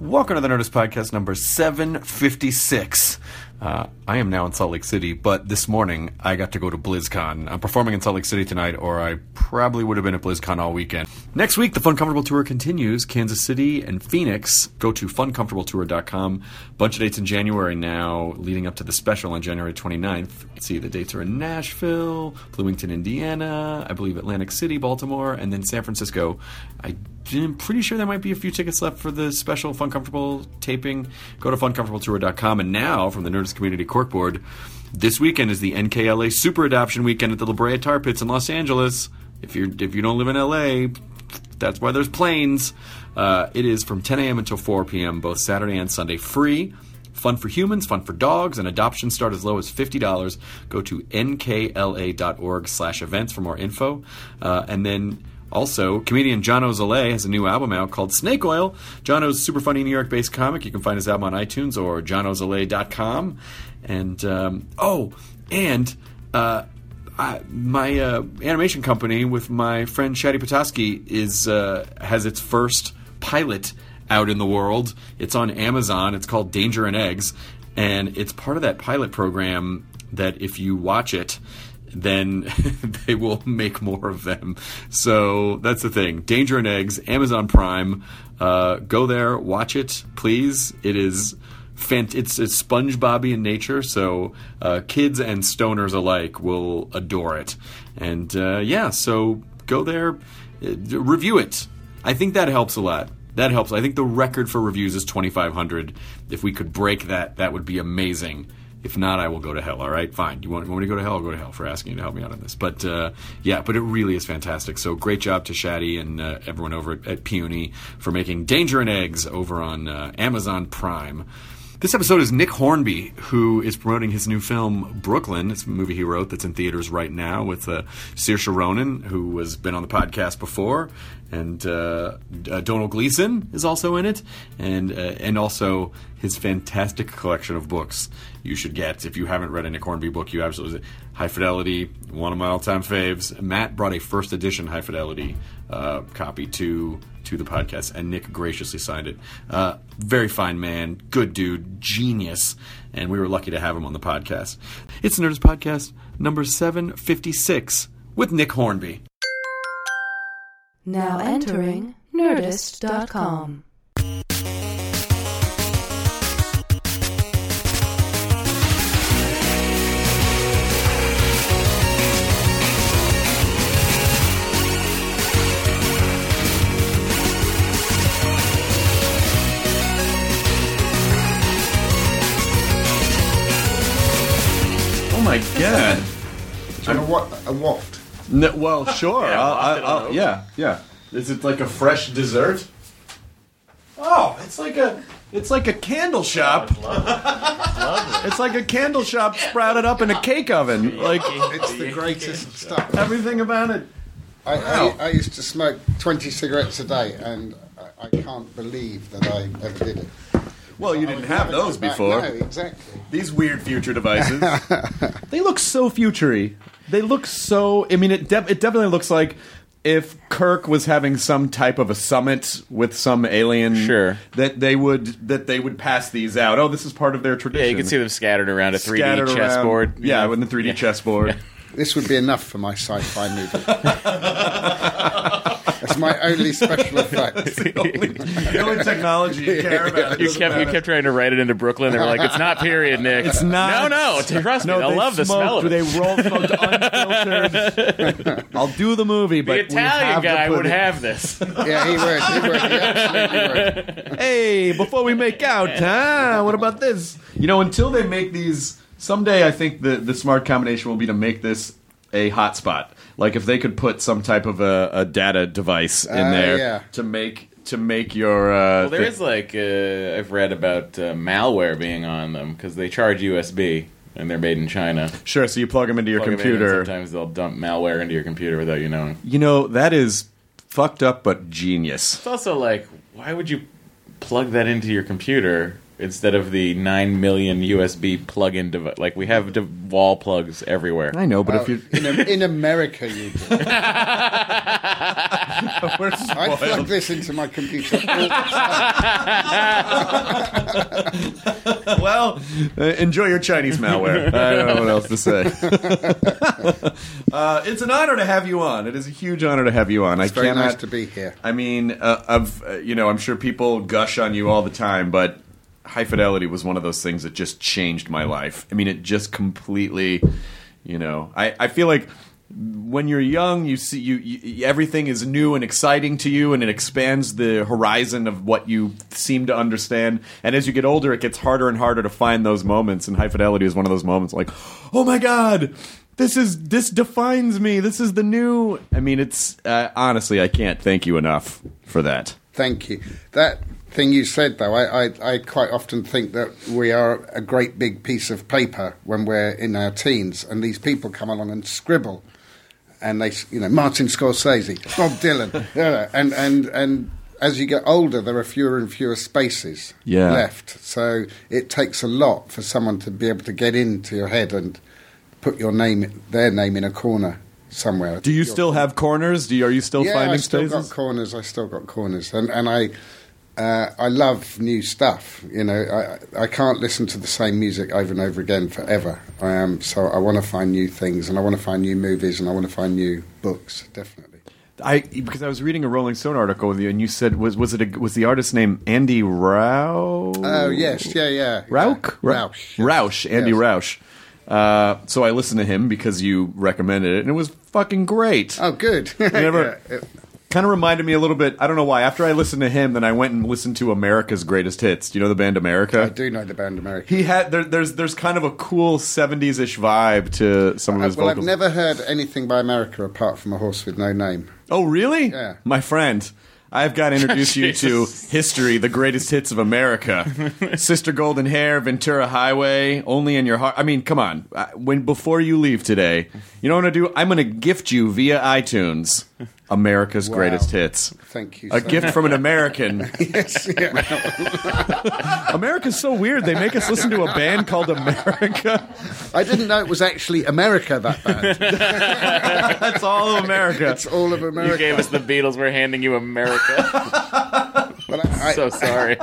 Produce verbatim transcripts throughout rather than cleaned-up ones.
Welcome to the Nerdist Podcast number seven fifty-six. Uh, I am now in Salt Lake City, but this morning I got to go to BlizzCon. I'm performing in Salt Lake City tonight, or I probably would have been at BlizzCon all weekend. Next week, the Fun Comfortable Tour continues. Kansas City and Phoenix. Go to fun comfortable tour dot com. Bunch of dates in January now, leading up to the special on January twenty-ninth. Let's see, the dates are in Nashville, Bloomington, Indiana, I believe Atlantic City, Baltimore, and then San Francisco. I'm pretty sure there might be a few tickets left for the special Fun Comfortable taping. Go to fun comfortable tour dot com. And now, from the Nerdist Community Corkboard, this weekend is the N K L A Super Adoption Weekend at the La Brea Tar Pits in Los Angeles. If you're if you don't live in L A, that's why there's planes. Uh, it is from ten a.m. until four p.m. both Saturday and Sunday. Free. Fun for humans, fun for dogs, and adoptions start as low as fifty dollars. Go to n k l a dot org slash events for more info. Uh, and then... Also, comedian John Ozale has a new album out called Snake Oil. Jono's super funny New York-based comic. You can find his album on iTunes or john ozale dot com. And, um, oh, and uh, I, my uh, animation company with my friend Shadi Petoskey is uh, has its first pilot out in the world. It's on Amazon. It's called Danger and Eggs. And it's part of that pilot program that if you watch it, then they will make more of them. So that's the thing. Danger and Eggs, Amazon Prime. Uh, go there, watch it, please. It is fant- it's, it's SpongeBob-y in nature, so uh, kids and stoners alike will adore it. And uh, yeah, so go there, uh, review it. I think that helps a lot. That helps. I think the record for reviews is twenty-five hundred. If we could break that, that would be amazing. If not, I will go to hell, all right? Fine. You want, you want me to go to hell? I'll go to hell for asking you to help me out on this. But, uh, yeah, but it really is fantastic. So great job to Shadi and uh, everyone over at, at Peony for making Danger and Eggs over on uh, Amazon Prime. This episode is Nick Hornby, who is promoting his new film, Brooklyn. It's a movie he wrote that's in theaters right now with uh, Saoirse Ronan, who has been on the podcast before. And uh, uh, Donald Gleason is also in it. And, uh, and also his fantastic collection of books you should get. If you haven't read a Nick Hornby book, you absolutely... High Fidelity, one of my all-time faves. Matt brought a first edition High Fidelity uh, copy to to the podcast, and Nick graciously signed it. Uh, very fine man, good dude, genius, and we were lucky to have him on the podcast. It's the Nerdist Podcast number seven fifty-six with Nick Hornby. Now entering nerdist dot com. Oh my god! Do you know what a waft? No, well, sure. Yeah, I'll, waft it I'll, on I'll, yeah, yeah. Is it like a fresh dessert? Oh, it's like a it's like a candle shop. It's lovely. It's lovely. It's like a candle shop sprouted up in a cake oven. Like It's the greatest stuff. everything about it. I, Wow. I, I used to smoke twenty cigarettes a day, and I, I can't believe that I ever did it. Well, you I didn't would have never those go back. before. No, exactly. These weird future devices. They look so futury. They look so... I mean, it, de- it definitely looks like if Kirk was having some type of a summit with some alien... Sure. That they would that they would pass these out. Oh, this is part of their tradition. Yeah, you can see them scattered around a three D Scattered around- chessboard. you Yeah, know. with the three D Yeah. chessboard. This would be enough for my sci-fi movie. That's my only special effect. the, only, the only technology you care about. You kept you kept trying to write it into Brooklyn. They were like, "It's not period, Nick. It's not. No, no. Trust me, No, they'll they love the smoked, smell of it." They roll smoked unfiltered. I'll do the movie, but The we have Italian to guy put would it- have this. Yeah, he would. He would. He absolutely would. Hey, before we make out, huh? What about this? You know, until they make these, someday I think the, the smart combination will be to make this a hotspot. Like if they could put some type of a, a data device in Uh, there yeah. to make to make your. Uh, Well, there thi- is like uh, I've read about uh, malware being on them because they charge U S B and they're made in China. Sure, so you plug them into your Plug 'em in, computer. and sometimes they'll dump malware into your computer without you knowing. You know, that is fucked up but genius. It's also like, why would you plug that into your computer instead of the nine million U S B plug-in device? Like, we have de- wall plugs everywhere. I know, but Well, if you in, in America, you do. We're I plug spoiled. this into my computer all the time. Well, uh, enjoy your Chinese malware. I don't know what else to say. uh, it's an honor to have you on. It is a huge honor to have you on. It's I very cannot, nice to be here. I mean, uh, I've, uh, you know, I'm sure people gush on you all the time, but High Fidelity was one of those things that just changed my life. I mean, it just completely, you know, I, I feel like when you're young, you see you, you everything is new and exciting to you, and it expands the horizon of what you seem to understand. And as you get older, it gets harder and harder to find those moments. And High Fidelity is one of those moments, like, oh my God, this is this defines me. This is the new. I mean, it's uh, honestly, I can't thank you enough for that. Thank you. That thing you said, though, I, I, I quite often think that we are a great big piece of paper when we're in our teens, and these people come along and scribble. And they, you know, Martin Scorsese, Bob Dylan, yeah, and and and as you get older, there are fewer and fewer spaces Yeah. left. So it takes a lot for someone to be able to get into your head and put your name, their name, in a corner somewhere. Do you Your still have corners? Do you, are you still yeah, finding I still spaces? got corners. I still got corners, and and I uh, I love new stuff. You know, I I can't listen to the same music over and over again forever. Um, so I want to find new things, and I want to find new movies, and I want to find new books. Definitely. I because I was reading a Rolling Stone article with you, and you said was was it a, was the artist's name Andy Rauch? Oh yes, yeah, yeah. Rauch? yeah. Ra- Rauch. Rauch, Andy Yes. Rauch. Uh, so I listened to him because you recommended it, and it was fucking great. Oh, good. never- Yeah, it- Kind of reminded me a little bit. I don't know why. After I listened to him, then I went and listened to America's Greatest Hits. Do you know the band America? I do know the band America. He had there, there's there's kind of a cool seventies-ish vibe to some of Uh, his well, vocals. I've never heard anything by America apart from A Horse with No Name. Oh, really? Yeah. My friend, I've got to introduce you to History, the Greatest Hits of America. Sister Golden Hair, Ventura Highway, Only in Your Heart. I mean, come on. Uh, When before you leave today, you know what I'm going to do? I'm going to gift you via iTunes America's Wow. Greatest Hits. Thank you. A so gift much. from an American. Yes, yeah. America's so weird. They make us listen to a band called America. I didn't know it was actually America, that band. That's all of America. It's all of America. You gave us the Beatles. We're handing you America. But I, I, So sorry.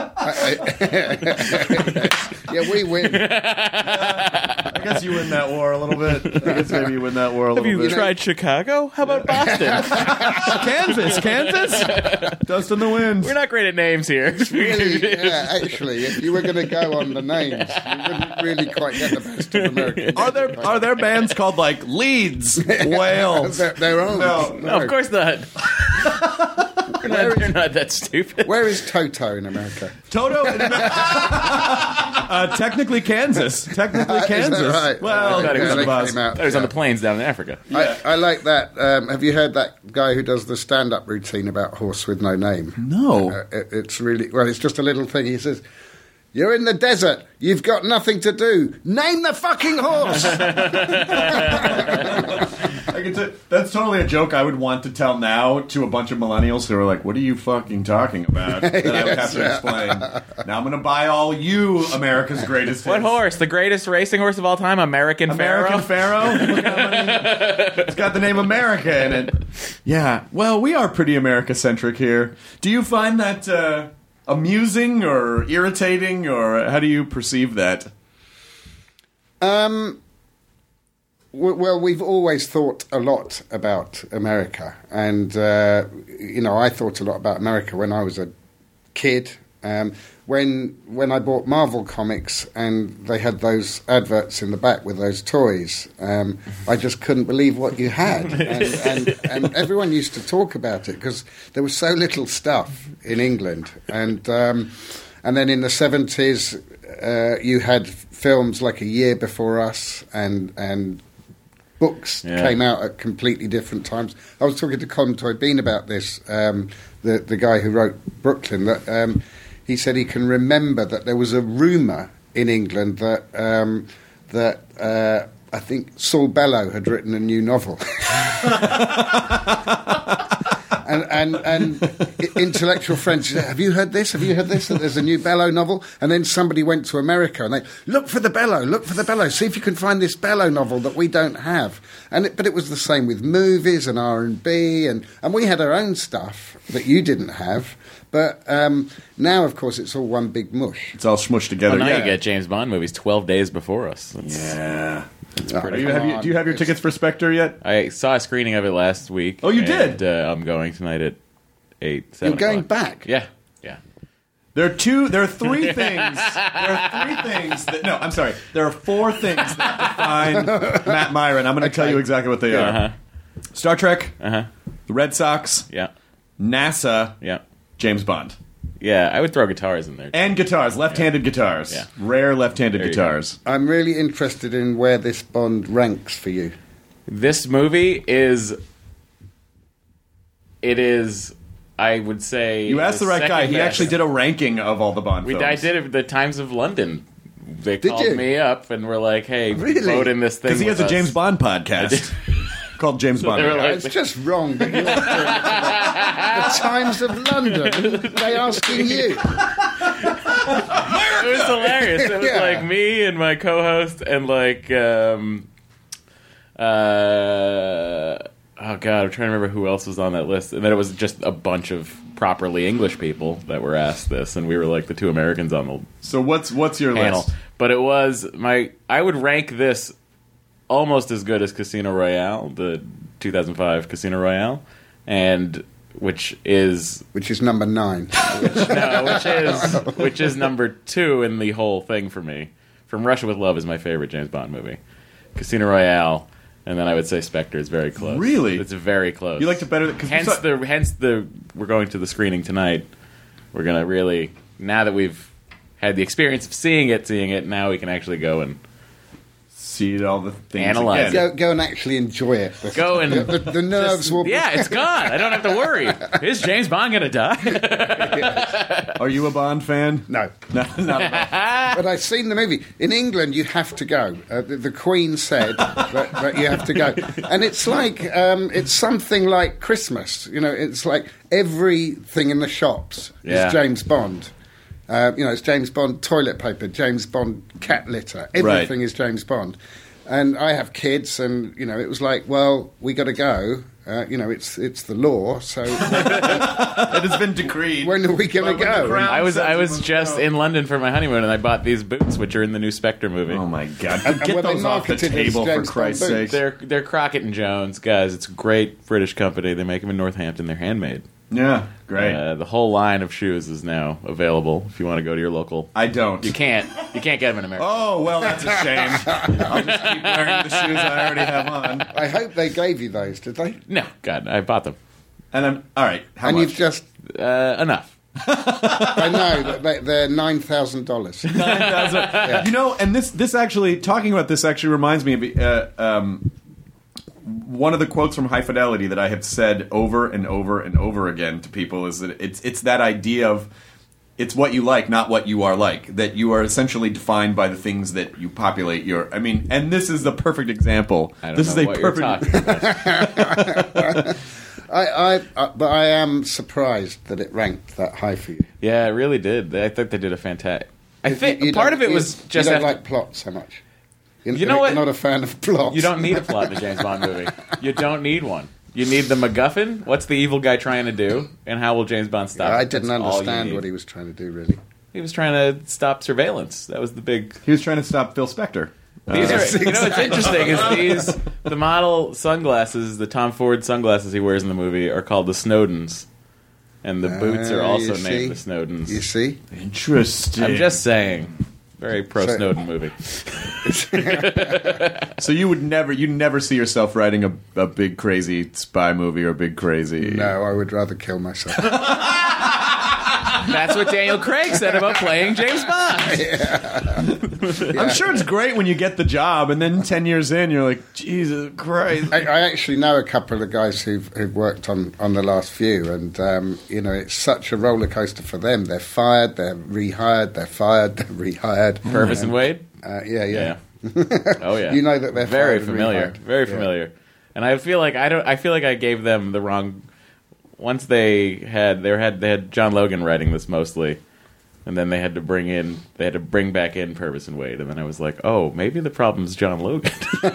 yeah, we win. I guess you win that war a little bit. I guess maybe you win that war a little Have you bit. tried Chicago? How about Boston? Kansas, Kansas, dust in the wind. We're not great at names here. Really, yeah, actually, if you were going to go on the names, you wouldn't really quite get the best of America. Are there are there bands called like Leeds, Wales? Their, their own. No, No, of course not. You're not, you're not that stupid. Where is Toto in America? Toto? uh, technically Kansas. Technically Is that Kansas. right? Well, I thought he was Yeah, on they the came out, I was on yeah. the plains down in Africa. I, I like that. Um, have you heard that guy who does the stand-up routine about Horse with No Name? No. Uh, it, it's really well. It's just a little thing. He says, "You're in the desert. You've got nothing to do. Name the fucking horse." I can t- that's totally a joke I would want to tell now to a bunch of millennials who are like, "What are you fucking talking about?" That I would have to Yes. explain. Now I'm going to buy all you America's Greatest Hits. What horse? The greatest racing horse of all time? American, American Pharaoh? Pharaoh? Look how many- It's got the name America in it. Yeah. Well, we are pretty America-centric here. Do you find that uh, amusing or irritating, or how do you perceive that? Um, w- well, we've always thought a lot about America, and uh, you know, I thought a lot about America when I was a kid. Um, when when I bought Marvel comics and they had those adverts in the back with those toys, um, I just couldn't believe what you had, and, and, and everyone used to talk about it because there was so little stuff in England, and um, and then in the seventies uh, you had films like A Year Before Us, and and books Yeah. came out at completely different times. I was talking to Colin Toybeen about this, um, the the guy who wrote Brooklyn. That um, he said he can remember that there was a rumour in England that um, that uh, I think Saul Bellow had written a new novel. And and, and, and intellectual friends said, have you heard this? Have you heard this? That there's a new Bellow novel? And then somebody went to America and they, look for the Bellow, look for the Bellow, see if you can find this Bellow novel that we don't have. And it, but it was the same with movies and R and B, and, and we had our own stuff that you didn't have. But um, now, of course, it's all one big mush. It's all smushed together. Well, now yeah. you get James Bond movies twelve days before us. That's, Yeah. Oh, Are you, have you, do you have your It's- tickets for Spectre yet? I saw a screening of it last week. Oh, you and, did? Uh, I'm going tonight at eight. seven You're going o'clock. back? Yeah, yeah. There are two. There are three things. There are three things. That, no, I'm sorry. There are four things that define Matt Myron. I'm going to tell you exactly what they are: Uh huh. Star Trek, Uh huh. the Red Sox, Yeah. NASA, Yeah. James Bond, Yeah. I would throw guitars in there. and guitars. Left-handed guitars. Yeah. Rare left-handed There you go. guitars. I'm really interested in where this Bond ranks for you. This movie is. It is. I would say You asked the right guy. second He best. actually did a ranking of all the Bond We, films. I did it at the Times of London. They Did called you? me up and were like, "Hey, Really? vote in this thing." because he has with a James us. Bond podcast called James Bond. they were like- It's just wrong that you're doing it to the, the Times of London. They asking you. It was hilarious. It was Yeah. like me and my co-host and like um uh oh god, I'm trying to remember who else was on that list. And then it was just a bunch of properly English people that were asked this, and we were like the two Americans on the So what's what's your panel. list? But it was my I would rank this almost as good as Casino Royale, the two thousand five Casino Royale, and which is Which is number nine. no, which is which is number two in the whole thing for me. From Russia with Love is my favorite James Bond movie. Casino Royale, and then I would say Spectre is very close. Really? It's very close. You liked it better than- 'cause we hence saw- the hence the we're going to the screening tonight. We're gonna really now that we've had the experience of seeing it, seeing it. Now we can actually go and See all the things Analyze again. Go, go and actually enjoy it. The, Go and- the, the, the nerves just- will. Be, yeah, it's gone. I don't have to worry. Is James Bond gonna die? Are you a Bond fan? no. No, not at all. But I've seen the movie. In England, you have to go. Uh, the, the Queen said that, that you have to go, and it's like um, it's something like Christmas. You know, it's like everything in the shops Yeah. is James Bond. Uh, you know, it's James Bond toilet paper, James Bond cat litter. Everything Right. is James Bond. And I have kids, and you know, it was like, well, we got to go. Uh, you know, it's it's the law. So It has been decreed. when are we going But to when the go? crown I was says I you was must just go. in London for my honeymoon, and I bought these boots, which are in the new Spectre movie. Oh my god! And- and Get were they those off the marketed as table for James Christ's Bond sake. boots? They're they're Crockett and Jones guys. It's a great British company. They make them in Northampton. They're handmade. Yeah, great. Uh, the whole line of shoes is now available. If you want to go to your local, I don't. you can't. You can't get them in America. Oh well, that's a shame. I'll just keep wearing the shoes I already have on. I hope they gave you those, did they? No, God, I bought them. And I'm all right. How and much? you've just. Uh, enough. I know that they, they're nine thousand dollars. You know, and this this actually talking about this actually reminds me of uh, um, one of the quotes from High Fidelity that I have said over and over and over again to people is that it's it's that idea of it's what you like, not what you are like. That you are essentially defined by the things that you populate your. I mean, and this is the perfect example. I don't this know is a what perfect. you're talking about. I, I, I, but I am surprised that it ranked that high for you. Yeah, it really did. I think they did a fantastic. I think You- you part don't- of it you- was just you don't after- like plot so much. You're, You know you're what? not a fan of plot. You don't need a plot in a James Bond movie. You don't need one. You need the MacGuffin. What's the evil guy trying to do, and how will James Bond stop? I it? didn't That's all you understand need. what he was trying to do. Really, He was trying to stop surveillance. That was the big. He was trying to stop Phil Spector. These Yes, are, you know what's exactly. interesting is these the model sunglasses, the Tom Ford sunglasses he wears in the movie, are called the Snowdens, and the boots are Ah, also you see? named the Snowdens. you see. Interesting. I'm just saying, very pro So- Snowden movie. So you would never, you never see yourself writing a, a big crazy spy movie or a big crazy. No, I would rather kill myself. That's what Daniel Craig said about playing James Bond. I'm sure it's great when you get the job, and then ten years in, you're like, Jesus Christ. I, I actually know a couple of guys who've, who've worked on, on the last few, and um, you know, it's such a roller coaster for them. They're fired, they're rehired, they're fired, they're rehired. Purvis and Wade. Uh, yeah, yeah. Yeah. Oh yeah. You know that they're very fired and familiar. rehired. Very Yeah. familiar. And I feel like I don't. I feel like I gave them the wrong once they had they had they had John Logan writing this mostly, and then they had to bring in they had to bring back in Purvis and Wade, and then I was like, oh, maybe the problem's John Logan.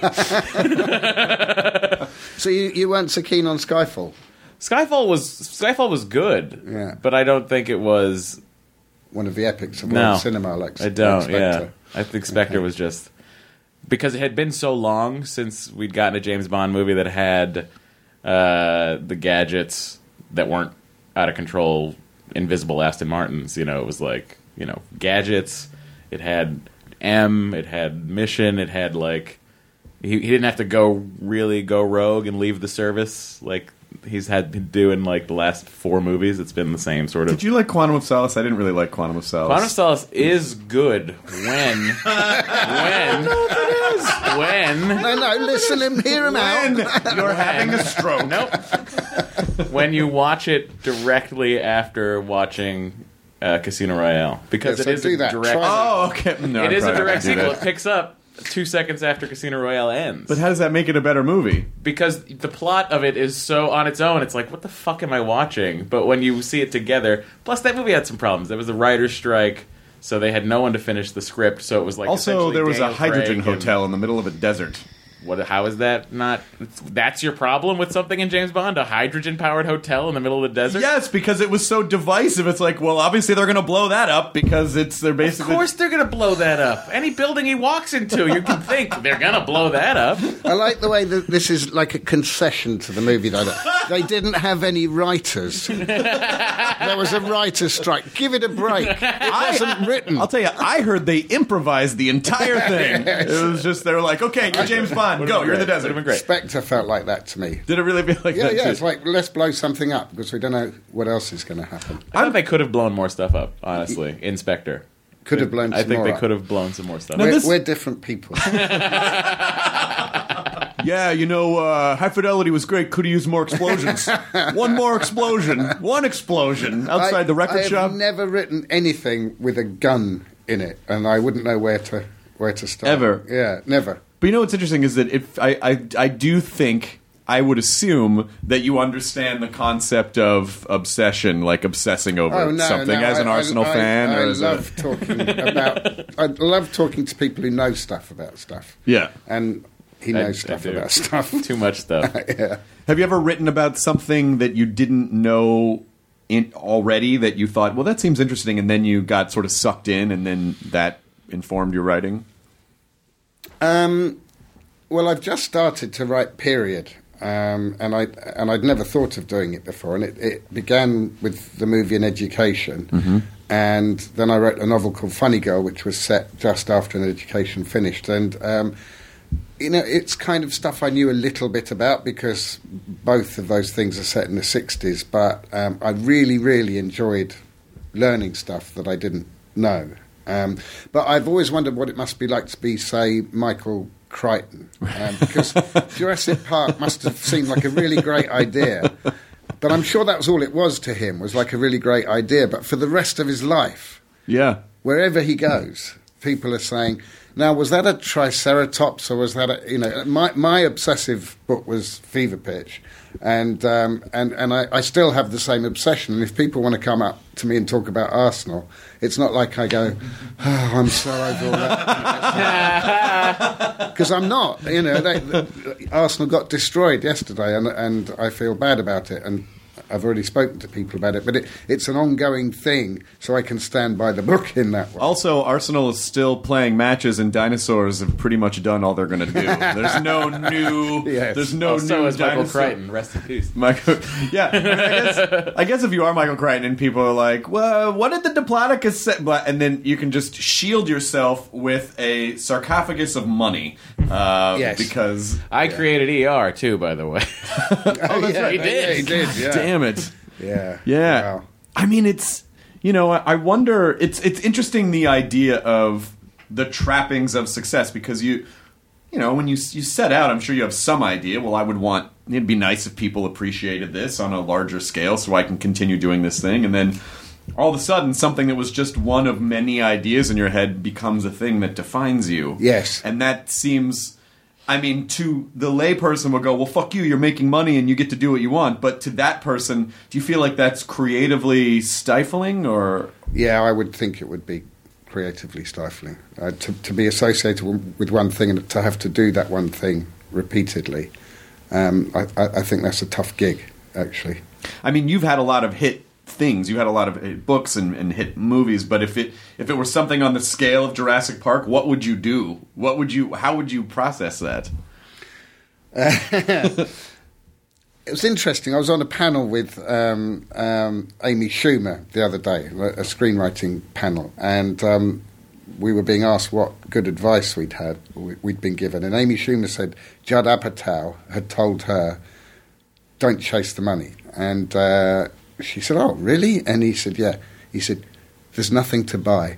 So you, you weren't so keen on Skyfall? Skyfall was Skyfall was good, Yeah. but I don't think it was. One of the epics of No, world cinema, like I don't. Spectre. Yeah, I think Spectre Okay. was just because it had been so long since we'd gotten a James Bond movie that had uh, the gadgets that weren't out of control, invisible Aston Martins. You know, it was like you know gadgets. It had M. It had mission. It had like he, he didn't have to go really go rogue and leave the service like he's had been doing like the last four movies. It's been the same sort of. Did you like Quantum of Solace? I didn't really like Quantum of Solace. Quantum of Solace is good when when when No, no, listen him, hear him out. You're having a stroke. nope when you watch it directly after watching uh, Casino Royale because Yeah, so it is do a that. direct. Try Oh, okay. No, it I'm is a probably not direct gonna do sequel. that. It picks up two seconds after Casino Royale ends. But how does that make it a better movie? Because the plot of it is so on its own, it's like, what the fuck am I watching? But when you see it together, plus that movie had some problems. There was a writer's strike, so they had no one to finish the script. So it was like Also, essentially there was a Daniel hydrogen Craig and- hotel in the middle of a desert. What? How is that not? That's your problem with something in James Bond? A hydrogen-powered hotel in the middle of the desert? Yes, because it was so divisive. It's like, well, obviously they're going to blow that up because it's they're Of basically. course they're going to blow that up. Any building he walks into, you can think they're going to blow that up. I like the way that this is like a concession to the movie, though. That they didn't have any writers. There was a writer's strike. Give it a break. It wasn't written. I'll tell you, I heard they improvised the entire thing. It was just they were like, okay, you're James Bond, Would've go, been you're in the great. desert. Would've been great. Spectre felt like that to me. Did it really feel like Yeah, that? yeah. too? It's like, let's blow something up because we don't know what else is going to happen. I thought they could have blown more stuff up, honestly, in Spectre. Could have blown I some think more they up. could have blown some more stuff Now up. We're, this- we're different people. Yeah, you know, uh, High Fidelity was great. Could have used more explosions. One more explosion. One explosion outside I, the record I have shop. never written anything with a gun in it, and I wouldn't know where to where to start. Ever. Yeah, never. But you know what's interesting is that if I, I, I do think I would assume that you understand the concept of obsession, like obsessing over Oh no, something no, as an I, Arsenal I, fan. I, or I as love a, talking about. I love talking to people who know stuff about stuff. Yeah. And he I- knows I stuff do. about stuff. Too much stuff. Yeah. Have you ever written about something that you didn't know in, already that you thought, well, that seems interesting, and then you got sort of sucked in, and then that informed your writing? Um, well, I've just started to write period, um, and I and I'd never thought of doing it before. And it, it began with the movie An Education, Mm-hmm. and then I wrote a novel called Funny Girl, which was set just after An Education finished. And um, you know, it's kind of stuff I knew a little bit about because both of those things are set in the sixties. But um, I really, really enjoyed learning stuff that I didn't know. Um, but I've always wondered what it must be like to be, say, Michael Crichton, um, because Jurassic Park must have seemed like a really great idea. But I'm sure that was all it was to him, was like a really great idea. But for the rest of his life, Yeah. wherever he goes, people are saying, now, was that a Triceratops or was that a, you know, my, my obsessive book was Fever Pitch. And um, and, and I, I still have the same obsession. And if people want to come up to me and talk about Arsenal, it's not like I go, oh, I'm so over all that. Because I'm not. You know, they, the, Arsenal got destroyed yesterday, and and I feel bad about it. And I've already spoken to people about it, but it, it's an ongoing thing, so I can stand by the book in that way. Also, Arsenal is still playing matches, and dinosaurs have pretty much done all they're going to do. There's no new. Yes. There's no Also, new as Michael dinosaur- Crichton, rest in peace. Michael, yeah, I, mean, I, guess, I guess if you are Michael Crichton and people are like, well, what did the Diplodocus say? But- And then you can just shield yourself with a sarcophagus of money. Uh, Yes. Because, I created E R too, by the way. Oh, that's yeah, he did. Yeah, he did. Yeah. damn it. Yeah. Yeah. Wow. I mean, it's, you know, I, I wonder, it's it's interesting the idea of the trappings of success because you, you know, when you you set out, I'm sure you have some idea, well, I would want, it'd be nice if people appreciated this on a larger scale so I can continue doing this thing. And then all of a sudden, something that was just one of many ideas in your head becomes a thing that defines you. Yes. And that seems, I mean, to the layperson will go, well, fuck you, you're making money and you get to do what you want. But to that person, do you feel like that's creatively stifling, or? Yeah, I would think it would be creatively stifling. Uh, to, to be associated with one thing and to have to do that one thing repeatedly, um, I, I think that's a tough gig, actually. I mean, you've had a lot of hit things. You had a lot of uh, books and, and hit movies, but if it if it were something on the scale of Jurassic Park, what would you do? What would you? How would you process that? Uh, it was interesting. I was on a panel with um, um, Amy Schumer the other day, a screenwriting panel, and um, we were being asked what good advice we'd had, we'd been given, and Amy Schumer said Judd Apatow had told her, "Don't chase the money," and. Uh, She said, "Oh, really?" And he said, "Yeah." He said, "There's nothing to buy."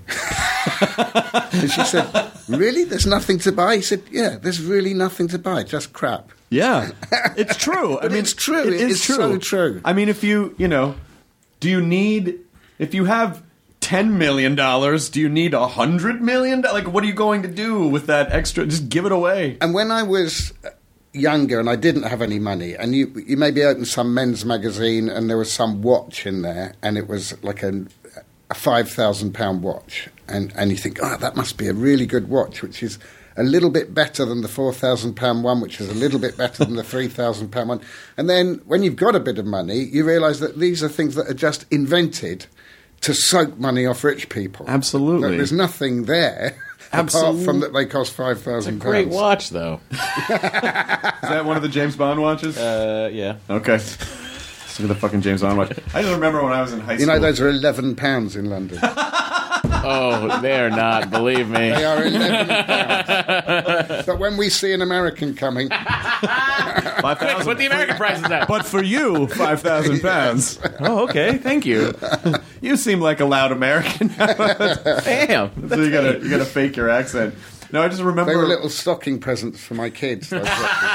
And she said, "Really? There's nothing to buy?" He said, "Yeah, there's really nothing to buy, just crap." Yeah, it's true. I mean, it's true. It It is is true. so true. I mean, if you, you know, do you need, if you have ten million dollars, do you need one hundred million dollars? Like, what are you going to do with that extra? Just give it away. And when I was younger and I didn't have any money, and you you maybe opened some men's magazine and there was some watch in there, and it was like a, a five thousand pound watch, and, and you think, oh, that must be a really good watch, which is a little bit better than the four thousand pound one, which is a little bit better than the three thousand pound one. And then when you've got a bit of money, you realise that these are things that are just invented to soak money off rich people. Absolutely. That there's nothing there. Absolutely. Apart from that they cost five thousand pounds. Great watch, though. Is that one of the James Bond watches? Uh, yeah. Okay. Look at the fucking James Bond watch. I just remember when I was in high You school. know, those are eleven pounds in London. Oh, they're not. Believe me. They are eleven pounds. But when we see an American coming, five thousand. What the American price is at? But for you, five thousand pounds. Oh, okay. Thank you. You seem like a loud American. Damn. So you gotta you gotta fake your accent. No, I just remember they were little stocking presents for my kids. Those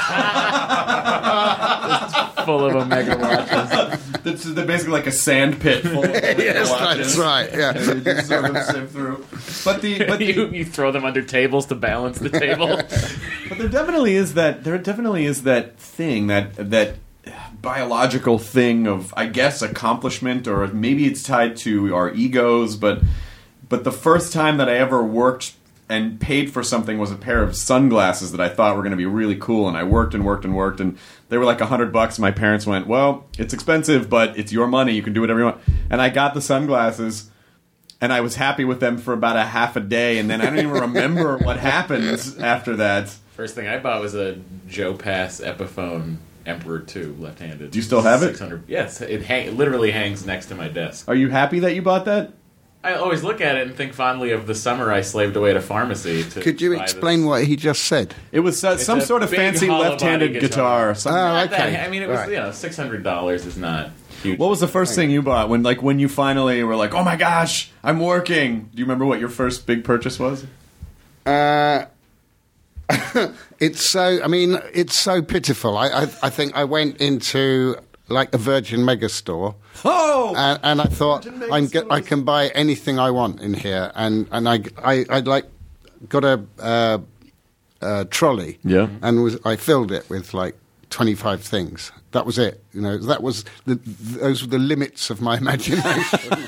watches. Full of Omega watches. It's they're basically like a sand pit full of Yes, watches. that's right. Yeah. And you just sort of sift through. But the but the, you, you throw them under tables to balance the table. But there definitely is that. There definitely is that thing that that biological thing of, I guess, accomplishment, or maybe it's tied to our egos. But but the first time that I ever worked and paid for something was a pair of sunglasses that I thought were going to be really cool, and I worked and worked and worked, and they were like a hundred bucks. My parents went, "Well, it's expensive, but it's your money. You can do whatever you want." And I got the sunglasses. And I was happy with them for about a half a day, and then I don't even remember what happened after that. First thing I bought was a Joe Pass Epiphone Emperor two, left-handed. Do you still have it? six hundred Yes, it, hang, it literally hangs next to my desk. Are you happy that you bought that? I always look at it and think fondly of the summer I slaved away at a pharmacy. To Could you buy explain this. what he just said? It was uh, some a sort of big fancy hollow left-handed body guitar. guitar. Some- Oh, Not okay. that- I mean, it was Right. you know six hundred dollars is not huge. What was the first thing you bought when, like, when you finally were like, "Oh my gosh, I'm working"? Do you remember what your first big purchase was? Uh, it's so. I mean, it's so pitiful. I, I, I think I went into like a Virgin Megastore, Oh, and, and I thought Virgin Megastores. I'm get, I can buy anything I want in here, and and I I I like got a, uh, a trolley, Yeah. and was I filled it with like twenty-five things. That was it. You know, that was the, those were the limits of my imagination.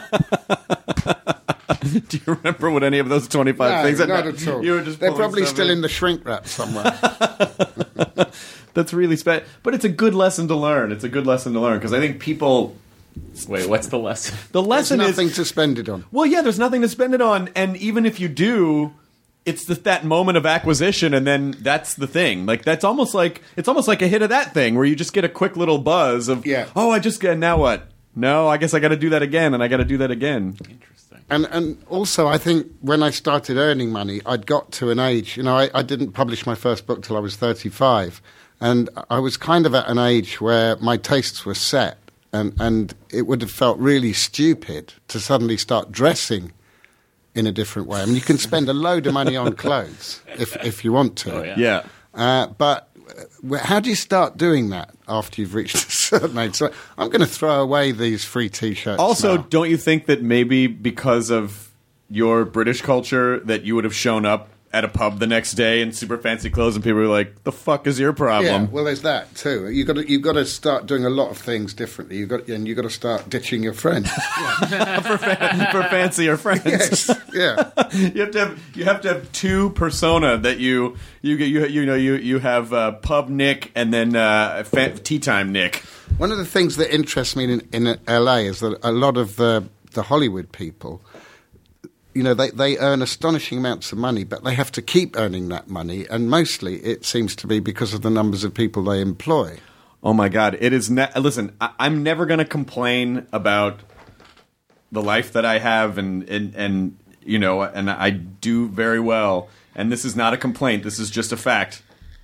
do you remember what any of those twenty-five No, things? not at all. You were just They're pulling probably stuff still in the shrink wrap somewhere. That's really spe- but it's a good lesson to learn. It's a good lesson to learn because I think people. Wait, what's the lesson? The There's lesson is nothing to spend it on. well, yeah. There's nothing to spend it on, and even if you do, it's the, that moment of acquisition, and then that's the thing. Like that's almost like it's almost like a hit of that thing where you just get a quick little buzz of, Yeah. oh, I just get now what? No, I guess I got to do that again, and I got to do that again. Interesting. And and also, I think when I started earning money, I'd got to an age. You know, I, I didn't publish my first book till I was thirty-five, and I was kind of at an age where my tastes were set, and and it would have felt really stupid to suddenly start dressing in a different way. I mean, you can spend a load of money on clothes if if you want to. Oh, yeah. Yeah. Uh, but uh, how do you start doing that after you've reached a certain age? So I'm going to throw away these free T-shirts. Also, now. don't you think that maybe because of your British culture that you would have shown up at a pub the next day in super fancy clothes, and people are like, "The fuck is your problem?" Yeah, well, there's that too. You got to you've got to start doing a lot of things differently. You got and you got to start ditching your friends. Yeah. for, fa- for fancier friends. Yes, yeah. you have to have you have to have two persona that you you you you know you you have uh, pub Nick and then uh, fa- tea time Nick. One of the things that interests me in, in L A is that a lot of the the Hollywood people, you know, they, they earn astonishing amounts of money, but they have to keep earning that money, and mostly it seems to be because of the numbers of people they employ. Oh my God! It is. Ne- Listen, I- I'm never going to complain about the life that I have, and, and and you know, and I do very well. And this is not a complaint. This is just a fact.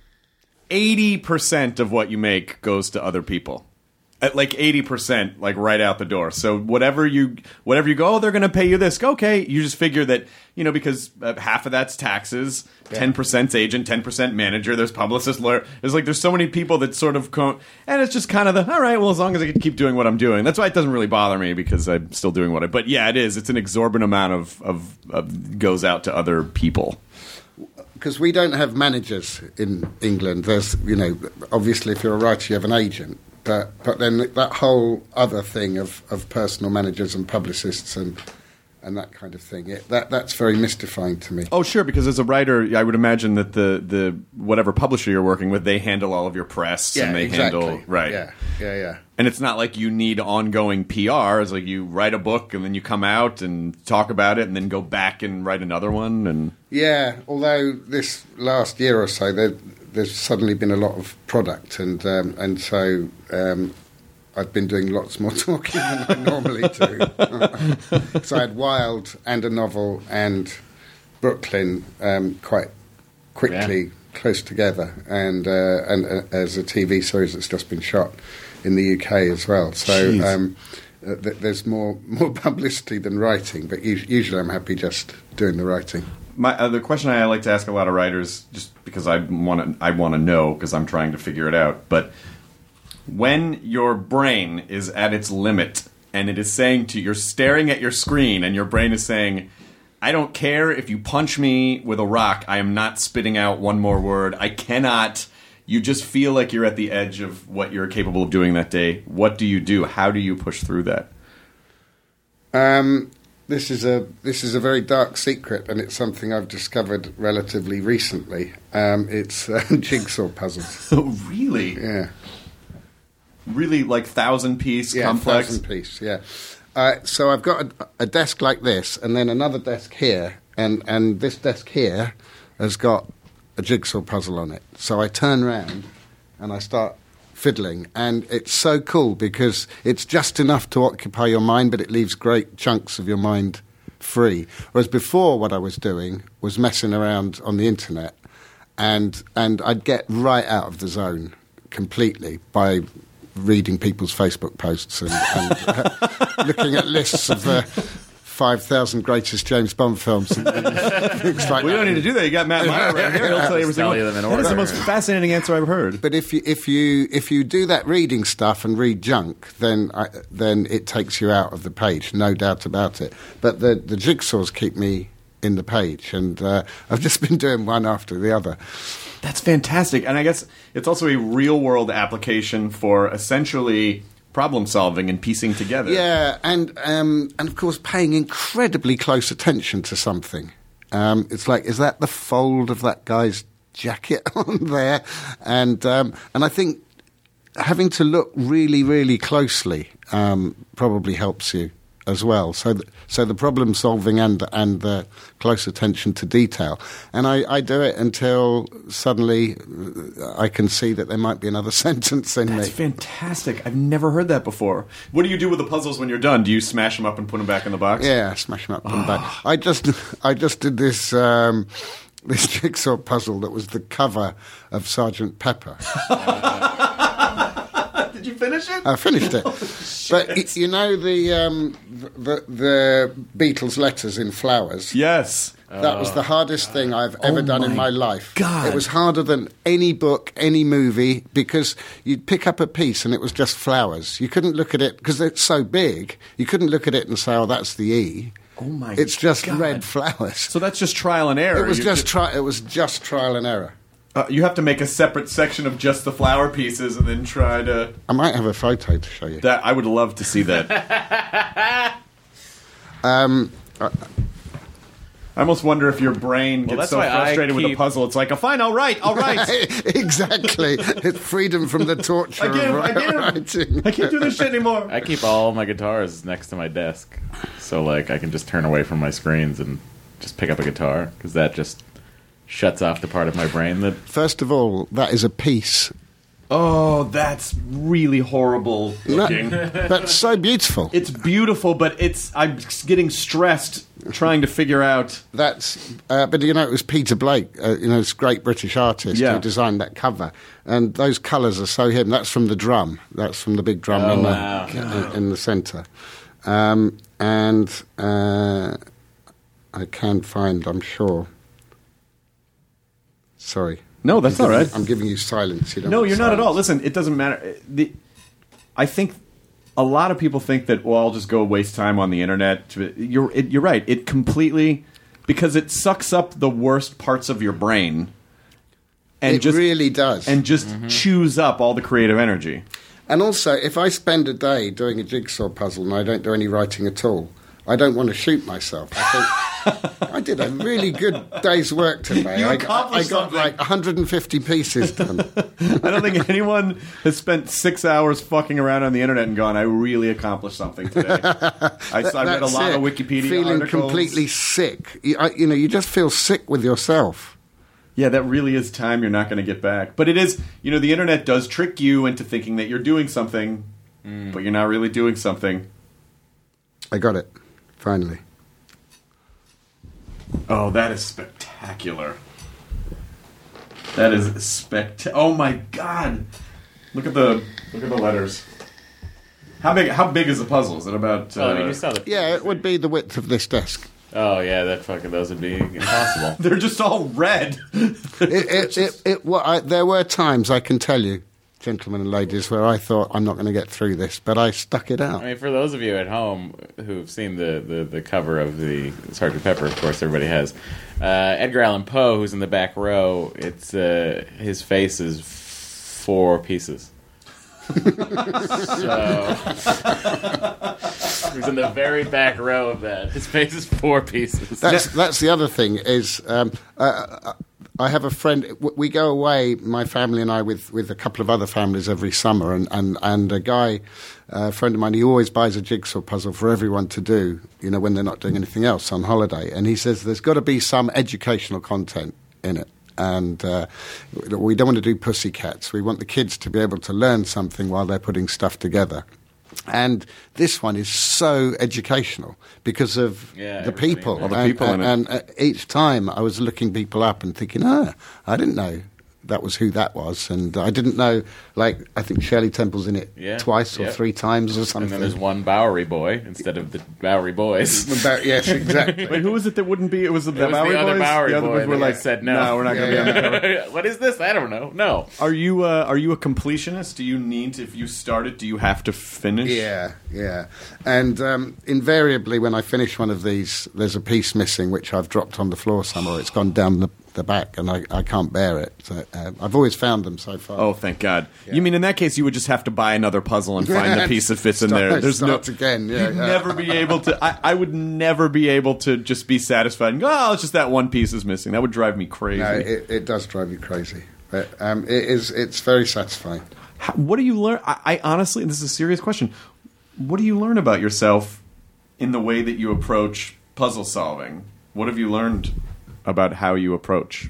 Eighty percent of what you make goes to other people. At like eighty percent, like right out the door. So whatever you whatever you go, oh, they're going to pay you this. Okay, you just figure that, you know, because uh, half of that's taxes, ten percent's agent, ten percent manager. There's publicist, lawyer. There's like there's so many people that sort of co- and it's just kind of the all right. Well, as long as I can keep doing what I'm doing, that's why it doesn't really bother me because I'm still doing what I. But yeah, it is. It's an exorbitant amount of of, of goes out to other people. Because we don't have managers in England. There's, you know, obviously if you're a writer, you have an agent. But but then that whole other thing of, of personal managers and publicists and and that kind of thing, it, that that's very mystifying to me. Oh, sure, because as a writer, I would imagine that the, the whatever publisher you're working with, they handle all of your press Yeah, and they exactly. handle right. Yeah, yeah, yeah. And it's not like you need ongoing P R. It's like you write a book and then you come out and talk about it and then go back and write another one. And Yeah, although this last year or so, there, there's suddenly been a lot of product, and um, and so um, I've been doing lots more talking than I normally do. So I had Wild and a novel and Brooklyn um, quite quickly Yeah. close together, and uh, and uh, as a T V series that's just been shot in the U K as well. So um, uh, th- there's more more publicity than writing, but us- usually I'm happy just doing the writing. my uh, the question I like to ask a lot of writers, just because I want to I want to know because I'm trying to figure it out, but when your brain is at its limit and it is saying to you, you're staring at your screen and your brain is saying, I don't care if you punch me with a rock, I am not spitting out one more word. I cannot. You just feel like you're at the edge of what you're capable of doing that day. What do you do? How do you push through that? Um, this is a this is a very dark secret, and it's something I've discovered relatively recently. Um, it's uh, jigsaw puzzles. Oh, really? Yeah. Really, like thousand piece Yeah, complex? thousand piece, yeah. Uh, so I've got a, a desk like this, and then another desk here, and, and this desk here has got a jigsaw puzzle on it. So I turn round and I start fiddling, and it's so cool because it's just enough to occupy your mind, but it leaves great chunks of your mind free. Whereas before, what I was doing was messing around on the internet, and and I'd get right out of the zone completely by reading people's Facebook posts and, and uh, looking at lists of the five thousand greatest James Bond films and, and things like We that. don't need to do that. You got Matt Meyer right here. He'll tell you everything. Tell you them in That is the order. most fascinating answer I've heard. But if you if you if you do that reading stuff and read junk, then I, then it takes you out of the page, no doubt about it. But the the jigsaws keep me in the page, and uh, I've just been doing one after the other. That's fantastic. And I guess it's also a real-world application for essentially problem solving and piecing together. Yeah, and um, and of course paying incredibly close attention to something. Um, it's like, is that the fold of that guy's jacket on there? And um, and I think having to look really, really closely um, probably helps you as well. So, th- so the problem solving and and the close attention to detail. And I, I do it until suddenly uh, I can see that there might be another sentence in That's me. fantastic. I've never heard that before. What do you do with the puzzles when you're done? Do you smash them up and put them back in the box? Yeah, smash them up and back. I just, I just did this um, this jigsaw puzzle that was the cover of Sergeant Pepper. Did you finish it? I finished it, but y- you know the, um, the the Beatles letters in flowers. Yes. That was the hardest thing I've ever Oh done in my my life. God. It was harder than any book, any movie, because you'd pick up a piece and it was just flowers. You couldn't look at it, because it's so big, you couldn't look at it and say, oh, that's the E. Oh my It's just God. red flowers. So that's just trial and error. It was You just could- tri- It was just trial and error. uh, you have to make a separate section of just the flower pieces and then try to. I might have a photo to show you. That I would love to see that. Um, I almost wonder if your brain Well, gets that's so why I frustrated with a keep- puzzle. It's like, oh, fine, I'll write, I'll write. exactly. It's freedom from the torture I can't, of I can't, writing. I can't do this shit anymore. I keep all my guitars next to my desk, so like I can just turn away from my screens and just pick up a guitar because that just shuts off the part of my brain that. First of all, that is a piece. Oh, that's really horrible looking. That's so beautiful. It's beautiful, but it's I'm getting stressed trying to figure out. That's, uh, but you know, it was Peter Blake, uh, you know, this great British artist Yeah. who designed that cover, and those colours are so him. That's from the drum. That's from the big drum Oh, in, wow. the, in, in the centre, um, and uh, I can find. I'm sure. Sorry. No, that's all right. I'm giving you silence. You don't No, want you're not at all. silence. Listen, it doesn't matter. The, I think a lot of people think that, well, I'll just go waste time on the internet. To- You're, it, you're right. It completely, because it sucks up the worst parts of your brain and It just really does. and just chews up all the creative energy. And also, if I spend a day doing a jigsaw puzzle and I don't do any writing at all, I don't want to shoot myself. I think I did a really good day's work today. You I, I accomplished got something. like one hundred fifty pieces done. I don't think anyone has spent six hours fucking around on the internet and gone, I really accomplished something today. I, I read a That's lot it. of Wikipedia Feeling articles. completely sick. You, I, you know, you just feel sick with yourself. Yeah, that really is time you're not going to get back. But it is, you know, the internet does trick you into thinking that you're doing something, but you're not really doing something. I got it. Finally. Oh, that is spectacular. That is spect. Oh my god! Look at the look at the letters. How big? How big is the puzzle? Is it about? Uh, Oh, I mean, you saw the. Yeah, it would be the width of this desk. Oh yeah, that fucking those would be impossible. They're just all red. It, it, it, it, well, I, there were times, I can tell you, gentlemen and ladies, where I thought I'm not going to get through this, but I stuck it out. I mean, for those of you at home who've seen the, the, the cover of the Sergeant Pepper, of course, everybody has. Uh, Edgar Allan Poe, who's in the back row, it's uh, his face is four pieces. So he's in the very back row of that. His face is four pieces. That's that's the other thing is um, uh, I have a friend. w- We go away, my family and I, with, with a couple of other families every summer, and and, and a guy, a friend of mine, he always buys a jigsaw puzzle for everyone to do. You know, when they're not doing anything else on holiday, and he says there's got to be some educational content in it. And uh, we don't want to do pussycats. We want the kids to be able to learn something while they're putting stuff together. And this one is so educational because of Yeah, the everybody people. in All the and, people in it. and, and uh, each time I was looking people up and thinking, ah, I didn't know that was who that was. And I didn't know, like, I think Shirley Temple's in it Yeah, twice or yeah. three times or And something. then there's one Bowery boy instead of the Bowery boys. About, yes, exactly. Wait, who was it that wouldn't be? It was the, It was Bowery the other boys. Bowery the other boy boys were that like, said no. we're not going to Yeah, be on the cover. What is this? I don't know. No. Are you uh, are you a completionist? Do you need to, if you start it, do you have to finish? Yeah, yeah. And um, invariably, when I finish one of these, there's a piece missing which I've dropped on the floor somewhere. It's gone down the, the back, and I, I can't bear it. So, uh, I've always found them so far. Oh, thank God! You mean in that case, you would just have to buy another puzzle and find the piece that fits in Start- there? There's no. start again, yeah, you'd yeah. never be able to. I, I would never be able to just be satisfied and go, "Oh, it's just that one piece is missing." That would drive me crazy. No, it, it does drive you crazy. But um, it is, it's very satisfying. How, what do you learn? I, I honestly, this is a serious question. What do you learn about yourself in the way that you approach puzzle solving? What have you learned about how you approach?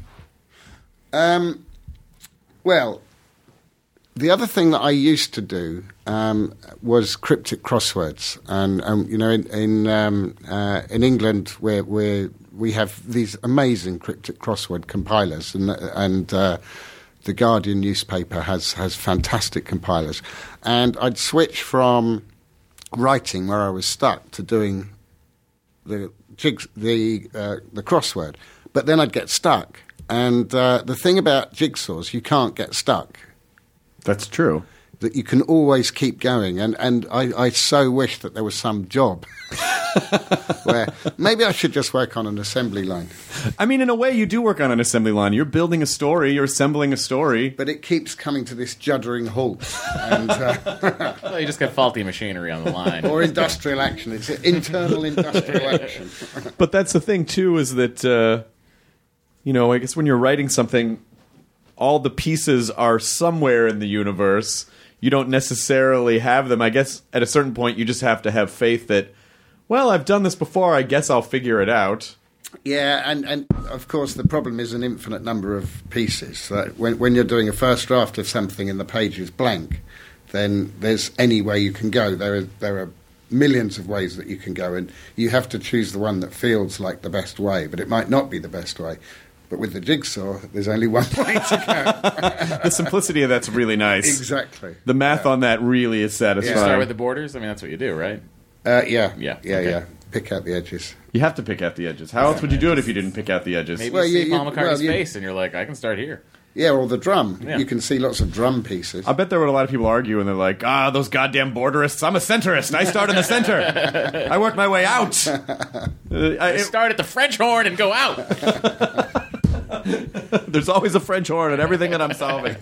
Um, well, the other thing that I used to do um, was cryptic crosswords, and um, you know, in in, um, uh, in England, where where we have these amazing cryptic crossword compilers, and and uh, the Guardian newspaper has has fantastic compilers, and I'd switch from writing where I was stuck to doing the jigs, the uh, the crossword, but then I'd get stuck. And uh, the thing about jigsaws, you can't get stuck. That's true. That you can always keep going. And, and I, I so wish that there was some job Where maybe I should just work on an assembly line. I mean, in a way, you do work on an assembly line. You're building a story. You're assembling a story. But it keeps coming to this juddering halt. And, uh, Well, you just got faulty machinery on the line. or industrial action. It's internal industrial action. But that's the thing, too, is that, uh, you know, I guess when you're writing something, all the pieces are somewhere in the universe. You don't necessarily have them. I guess at a certain point, you just have to have faith that, well, I've done this before. I guess I'll figure it out. Yeah, and, and of course the problem is an infinite number of pieces. So when, when you're doing a first draft of something and the page is blank, then there's any way you can go. There are, there are millions of ways that you can go, and you have to choose the one that feels like the best way, but it might not be the best way. But with the jigsaw, there's only one way to go. The simplicity of that's really nice. Exactly. The math yeah. on that really is satisfying. You start with the borders? I mean, that's what you do, right? Uh, yeah. Yeah, Yeah, okay. yeah. Pick out the edges. You have to pick out the edges. How else would you do it if you didn't pick out the edges? Maybe Well, you see you- Paul you- McCartney's well, you- face, and you're like, I can start here. Yeah, or the drum. Yeah. You can see lots of drum pieces. I bet there were a lot of people argue, and they're like, ah, those goddamn borderists. I'm a centerist. I start in the center. I work my way out. Uh, I, You start at the French horn and go out. There's always a French horn in everything that I'm solving.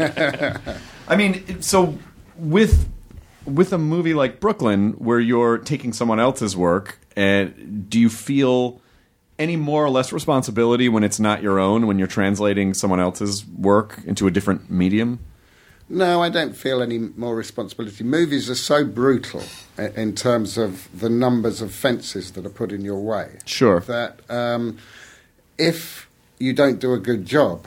I mean, so with with a movie like Brooklyn, where you're taking someone else's work, and do you feel any more or less responsibility when it's not your own, when you're translating someone else's work into a different medium? No, I don't feel any more responsibility. Movies are so brutal i- in terms of the numbers of fences that are put in your way. Sure. That um, if you don't do a good job,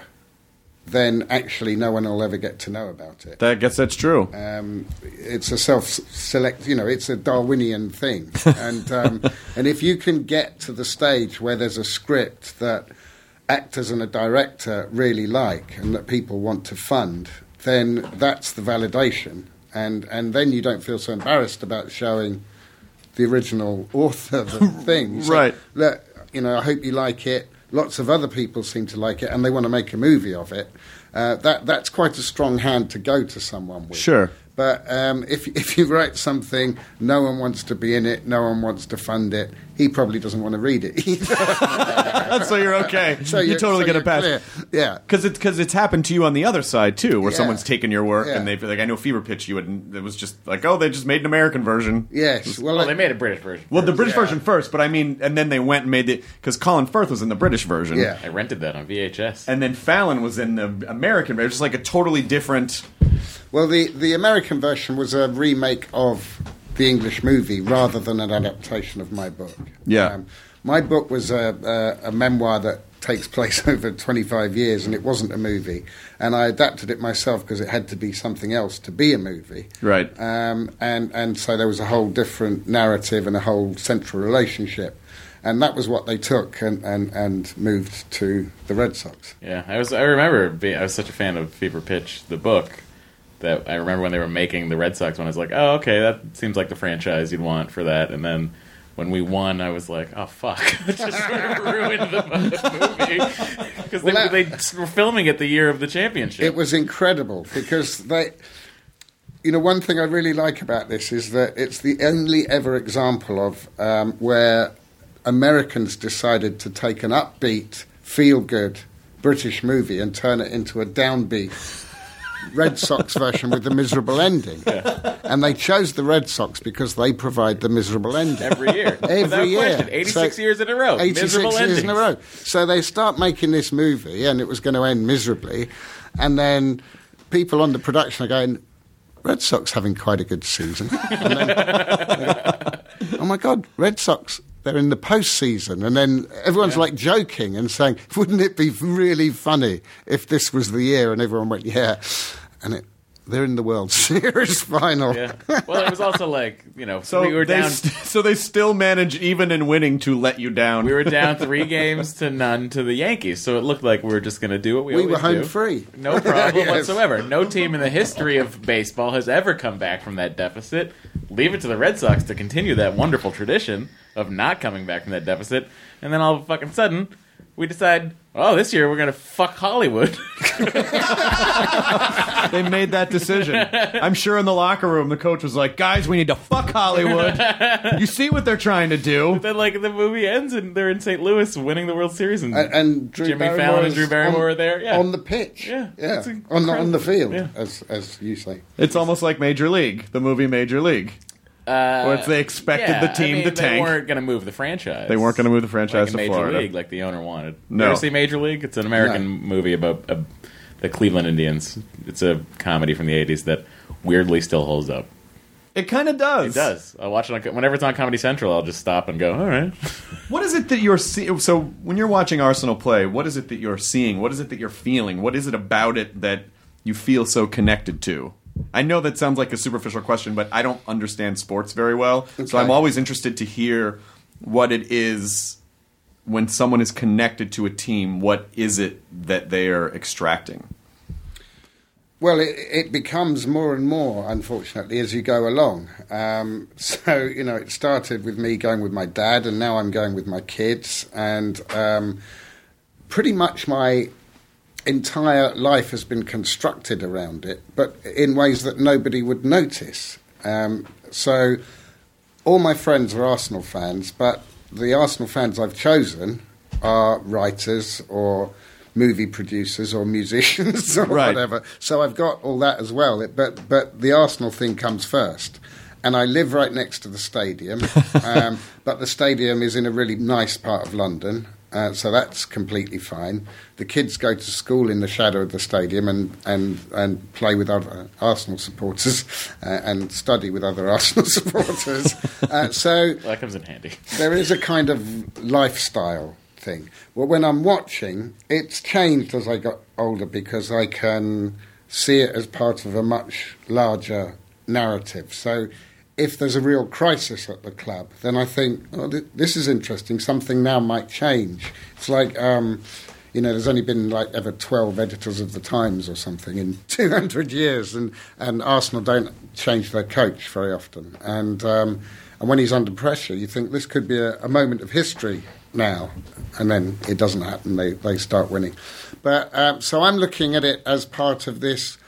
then actually no one will ever get to know about it. I guess that's true. Um, it's a self-select, you know, it's a Darwinian thing. and um, and if you can get to the stage where there's a script that actors and a director really like and that people want to fund, then that's the validation. And, and then you don't feel so embarrassed about showing the original author the thing. So, Right. Look, you know, I hope you like it. Lots of other people seem to like it, and they want to make a movie of it. Uh, that that's quite a strong hand to go to someone with. Sure. But um, if if you write something, no one wants to be in it, no one wants to fund it. He probably doesn't want to read it either. So you're okay. So you're, you're- totally so going to you're pass. clear. Yeah. Because it's, cause it's happened to you on the other side, too, where Yeah. someone's taken your work Yeah. and they've, like, I know Fever Pitch, you had, it was just like, oh, they just made an American version. Yes. Well, Well, it- they made a British version. Well, the British Yeah. version first, but I mean, and then they went and made it, because Colin Firth was in the British version. Yeah. I rented that on V H S. And then Fallon was in the American version. It's just like a totally different. Well, the, the American version was a remake of the English movie rather than an adaptation of my book. Yeah. Um, my book was a, a, a memoir that takes place over twenty-five years, and it wasn't a movie. And I adapted it myself because it had to be something else to be a movie. Right. Um, and, and so there was a whole different narrative and a whole central relationship. And that was what they took and, and, and moved to the Red Sox. Yeah, I was. I remember being, I was such a fan of Fever Pitch, the book, that I remember when they were making the Red Sox one. I was like, oh, okay, that seems like the franchise you'd want for that. And then when we won, I was like, oh fuck, it just sort of ruined the, the movie because they, Well, that- they were filming it the year of the championship. It was incredible because they, you know, one thing I really like about this is that it's the only ever example of um, where Americans decided to take an upbeat, feel-good British movie and turn it into a downbeat Red Sox version with the miserable ending. Yeah. And they chose the Red Sox because they provide the miserable ending. every year, Every without year. question. eighty-six So- years in a row, eighty-six miserable years endings. in a row. So they start making this movie, and it was going to end miserably. And then people on the production are going, Red Sox having quite a good season. And then, oh my God, Red Sox, they're in the postseason. And then everyone's Yeah. like joking and saying, wouldn't it be really funny if this was the year? And everyone went, yeah. And it, they're in the World Series final. Yeah. Well, it was also like, you know, So we were they down. st- so they still manage, even in winning, to let you down. We were down three games to none to the Yankees, so it looked like we were just going to do what we, We always were home do. free. No problem Yes. whatsoever. No team in the history of baseball has ever come back from that deficit. Leave it to the Red Sox to continue that wonderful tradition of not coming back from that deficit, and then all of a fucking sudden, we decide, oh, this year we're going to fuck Hollywood. They made that decision. I'm sure in the locker room, the coach was like, guys, we need to fuck Hollywood. You see what they're trying to do. Then, like, the movie ends and they're in Saint Louis winning the World Series. And, And, and Drew Jimmy Barrymore Fallon and is Drew Barrymore on, are there. Yeah. on the pitch. Yeah, yeah, it's on the on the incredible. field, Yeah. as as you say. It's almost like Major League, the movie Major League. Uh, Where it's they expected yeah, the team I mean, to they tank. weren't going to move the franchise. They weren't going to move the franchise like in to Major Florida. League, like the owner wanted. No. You ever see Major League? It's an American No. movie about uh, the Cleveland Indians. It's a comedy from the eighties that weirdly still holds up. It kind of does. It does. I watch it on, whenever it's on Comedy Central. I'll just stop and go, all right. What is it that you're seeing? So when you're watching Arsenal play, what is it that you're seeing? What is it that you're feeling? What is it about it that you feel so connected to? I know that sounds like a superficial question, but I don't understand sports very well. Okay. So I'm always interested to hear what it is when someone is connected to a team. What is it that they are extracting? Well, it, it becomes more and more, unfortunately, as you go along. Um, so, you know, it started with me going with my dad, and now I'm going with my kids. And um, pretty much my entire life has been constructed around it, but in ways that nobody would notice. Um, so all my friends are Arsenal fans, but the Arsenal fans I've chosen are writers or movie producers or musicians or Right. whatever. So I've got all that as well. It, but but the Arsenal thing comes first. And I live right next to the stadium, um, but the stadium is in a really nice part of London, uh, so that's completely fine. The kids go to school in the shadow of the stadium and, and, and play with other Arsenal supporters uh, and study with other Arsenal supporters. Uh, so Well, that comes in handy. there is a kind of lifestyle thing. Well, when I'm watching, it's changed as I got older because I can see it as part of a much larger narrative. So if there's a real crisis at the club, then I think, oh, th- this is interesting. Something now might change. It's like, um, you know, there's only been like ever twelve editors of the Times or something in two hundred years, and, and Arsenal don't change their coach very often. And um, and when he's under pressure, you think this could be a, a moment of history now, and then it doesn't happen. They they start winning. But um, so I'm looking at it as part of this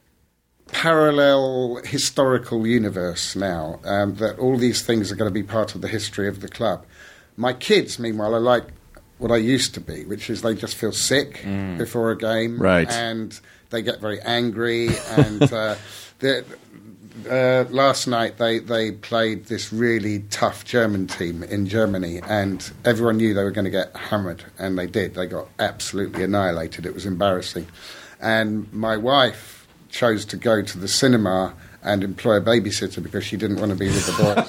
parallel historical universe now, um, that all these things are going to be part of the history of the club. My kids, meanwhile, are like what I used to be, which is they just feel sick mm. before a game, Right. and they get very angry. And uh, the, uh, last night they, they played this really tough German team in Germany, and everyone knew they were going to get hammered, and they did. They got absolutely annihilated. It was embarrassing. And my wife chose to go to the cinema and employ a babysitter because she didn't want to be with the boys.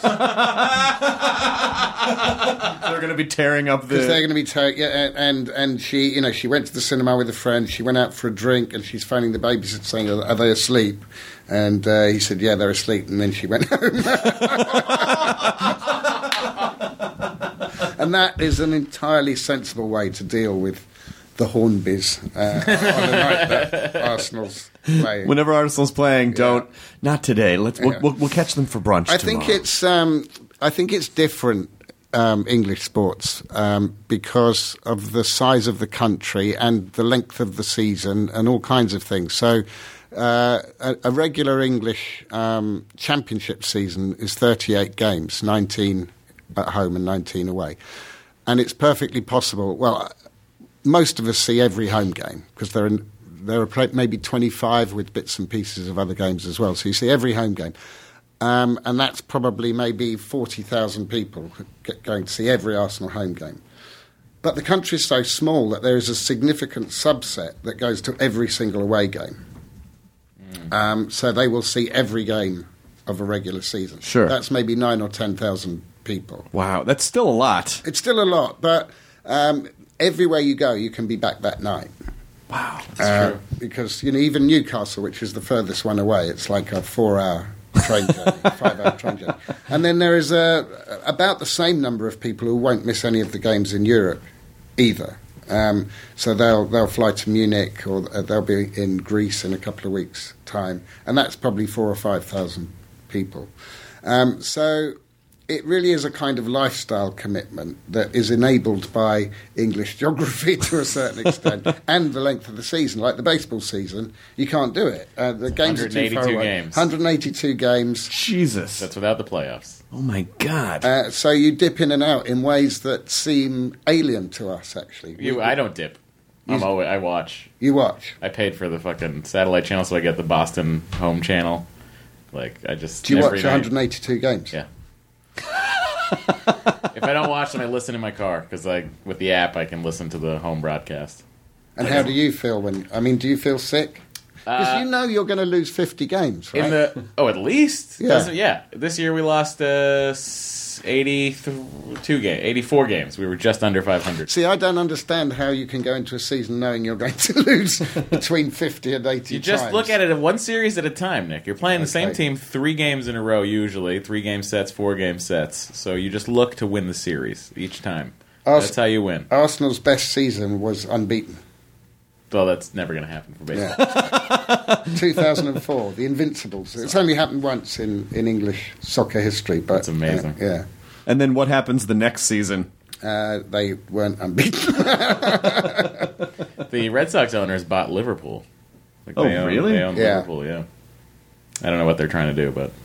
They're going to be tearing up the... Because they're going to be tearing... Yeah, and, and she, you know, she went to the cinema with a friend. She went out for a drink, and she's phoning the babysitter saying, are, are they asleep? And uh, he said, yeah, they're asleep. And then she went home. And that is an entirely sensible way to deal with the Hornbys uh, on the night that Arsenal's playing. Whenever Arsenal's playing, don't... Not today. Let's we'll, Yeah. we'll, we'll catch them for brunch I tomorrow. think it's um, I think it's different, um, English sports, um, because of the size of the country and the length of the season and all kinds of things. So uh, a, a regular English um, championship season is thirty-eight games, nineteen at home and nineteen away. And it's perfectly possible... Well, most of us see every home game because there are, there are maybe twenty-five with bits and pieces of other games as well. So you see every home game. Um, and that's probably maybe forty thousand people going to see every Arsenal home game. But the country is so small that there is a significant subset that goes to every single away game. Mm. Um, so they will see every game of a regular season. Sure. That's maybe nine or ten thousand people. Wow, that's still a lot. It's still a lot, but... Um, everywhere you go, you can be back that night. Wow, that's Uh, true. because, you know, even Newcastle, which is the furthest one away, it's like a four-hour train journey, five-hour train journey. And then there is a, about the same number of people who won't miss any of the games in Europe either. Um, so they'll they'll fly to Munich, or they'll be in Greece in a couple of weeks' time. And that's probably four or five thousand people. Um, so... it really is a kind of lifestyle commitment that is enabled by English geography to a certain extent and the length of the season. Like the baseball season, you can't do it. Uh, the games are too far away. games. one hundred eighty-two games. Jesus. That's without the playoffs. Oh, my God. Uh, so you dip in and out in ways that seem alien to us, actually. You, I don't dip. I'm always, I watch. You watch. I paid for the fucking satellite channel, so I get the Boston home channel. Like, I just... Do you every watch night- one hundred eighty-two games? Yeah. If I don't watch them, I listen in my car, because like, with the app, I can listen to the home broadcast. And how do you feel when... I mean, do you feel sick? Because Uh, you know you're going to lose fifty games, right? In the oh, at least Yeah. Doesn't- yeah. This year we lost uh, eighty-two games, eighty-four games. We were just under five hundred. See, I don't understand how you can go into a season knowing you're going to lose between fifty and eighty You just times. look at it one series at a time, Nick. You're playing the same Okay. team three games in a row, usually three game sets, four game sets. So you just look to win the series each time. Ars- That's how you win. Arsenal's best season was unbeaten. Well, that's never going to happen for baseball. Yeah. two thousand four, the Invincibles. It's only happened once in, in English soccer history, but That's amazing. Uh, yeah, And then what happens the next season? uh, they weren't unbeaten. The Red Sox owners bought Liverpool. Like, Oh, they own, really? They own Yeah. Liverpool, yeah. I don't know what they're trying to do, but...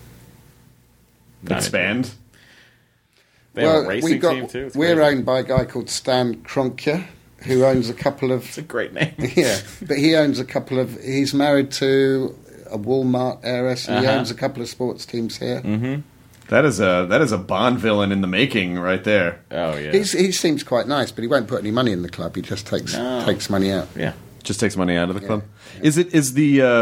not Expand? They have a racing we got, team, too. It's we're crazy. owned by a guy called Stan Kroenke, who owns a couple of... It's a great name. Yeah, but he owns a couple of... He's married to a Walmart heiress, and he Uh-huh. owns a couple of sports teams here. Mm-hmm. That is a that is a Bond villain in the making right there. Oh, yeah. He's, he seems quite nice, but he won't put any money in the club. He just takes No. takes money out. yeah. Just takes money out of the club. Is it is the uh,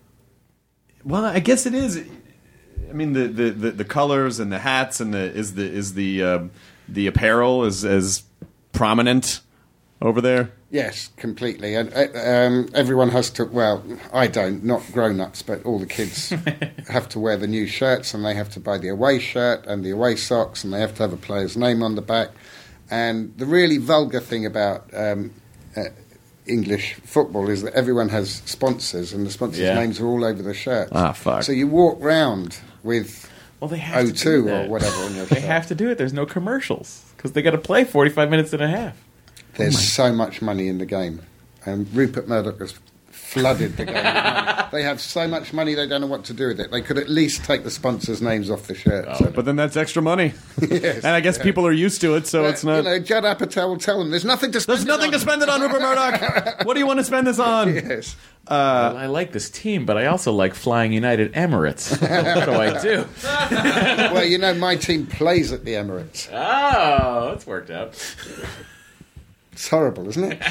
well? I guess it is. I mean the, the, the, the colors and the hats and the is the is the uh, the apparel is as prominent over there. Yes, completely. And uh, um, everyone has to. Well, I don't, not grown-ups, but all the kids have to wear the new shirts, and they have to buy the away shirt and the away socks, and they have to have a player's name on the back. And the really vulgar thing about um, uh, English football is that everyone has sponsors, and the sponsors' Yeah. names are all over the shirt. Ah, fuck. So you walk round with Well, they have O to do two that. or whatever on your They shirt. have to do it. There's no commercials. Because they got to play forty-five minutes and a half. There's so much money in the game. And Rupert Murdoch has flooded the game with money. They have so much money they don't know what to do with it. They could at least take the sponsors' names off the shirts. Oh, But then that's extra money, Yes. and I guess people are used to it, so Uh, it's not. You know, Judd Apatow will tell them there's nothing to spend There's it nothing on. to spend it on, Rupert Murdoch. What do you want to spend this on? Yes. Well, I like this team, but I also like flying United Emirates. What do I do? Well, you know, my team plays at the Emirates. Oh, that's worked out. It's horrible, isn't it?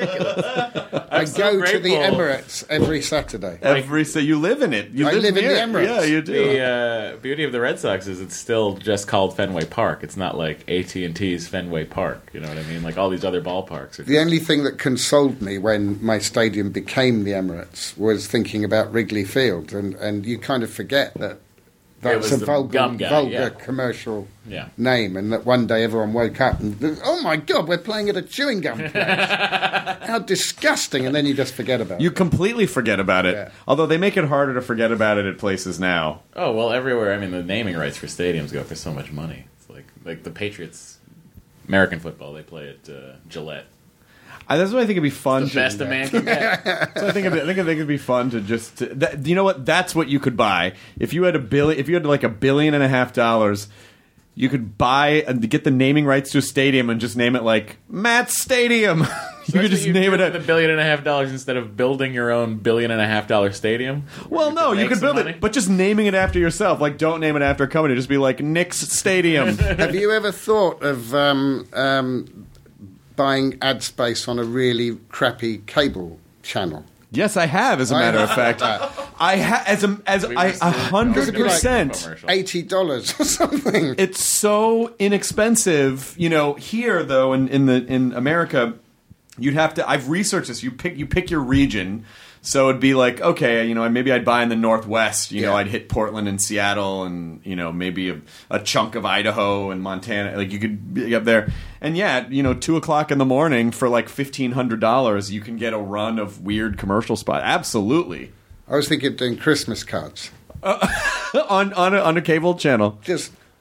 I I'm so go to the grateful. Emirates every Saturday. Every so you live in it. You I live in near the it. Emirates. Yeah, you do. The uh, beauty of the Red Sox is it's still just called Fenway Park. It's not like A T and T's Fenway Park. You know what I mean? Like all these other ballparks. Are The only thing that consoled me when my stadium became the Emirates was thinking about Wrigley Field, and, and you kind of forget that that's was a the vulgar, gum guy, vulgar yeah. commercial Yeah. name, and that one day everyone woke up and, oh my God, we're playing at a chewing gum place. How disgusting, and then you just forget about You it. completely forget about it. Yeah. Although they make it harder to forget about it at places now. Oh well, everywhere. I mean, the naming rights for stadiums go for so much money. It's like like the Patriots, American football. They play at uh, Gillette. I, that's what I think it'd be fun. The to, best a man can get. So I think it'd, I think it'd be fun to just. To, that, you know what? That's what you could buy if you had a billion. If you had like a billion and a half dollars, you could buy and get the naming rights to a stadium and just name it like Matt Stadium. you could just name it. with a A, billion and a half dollars instead of building your own billion and a half dollar stadium. where well, no, you make could some build money. it, but just naming it after yourself. Like, don't name it after a company. Just be like Knicks Stadium. Have you ever thought of um, um, buying ad space on a really crappy cable channel? Yes, I have. As a I matter of have fact, I ha- as a as We I were a still- hundred It'd be like percent. commercial. eighty dollars or something. It's so inexpensive. You know, here though in, in the in America, you'd have to. I've researched this. You pick you pick your region. So it'd be like, okay, you know, maybe I'd buy in the Northwest. You know, Yeah. I'd hit Portland and Seattle, and you know, maybe a, a chunk of Idaho and Montana. Like you could be up there, and yeah, you know, two o'clock in the morning for like fifteen hundred dollars, you can get a run of weird commercial spot. Absolutely, I was thinking of doing Christmas cards. on on a, on a cable channel. Just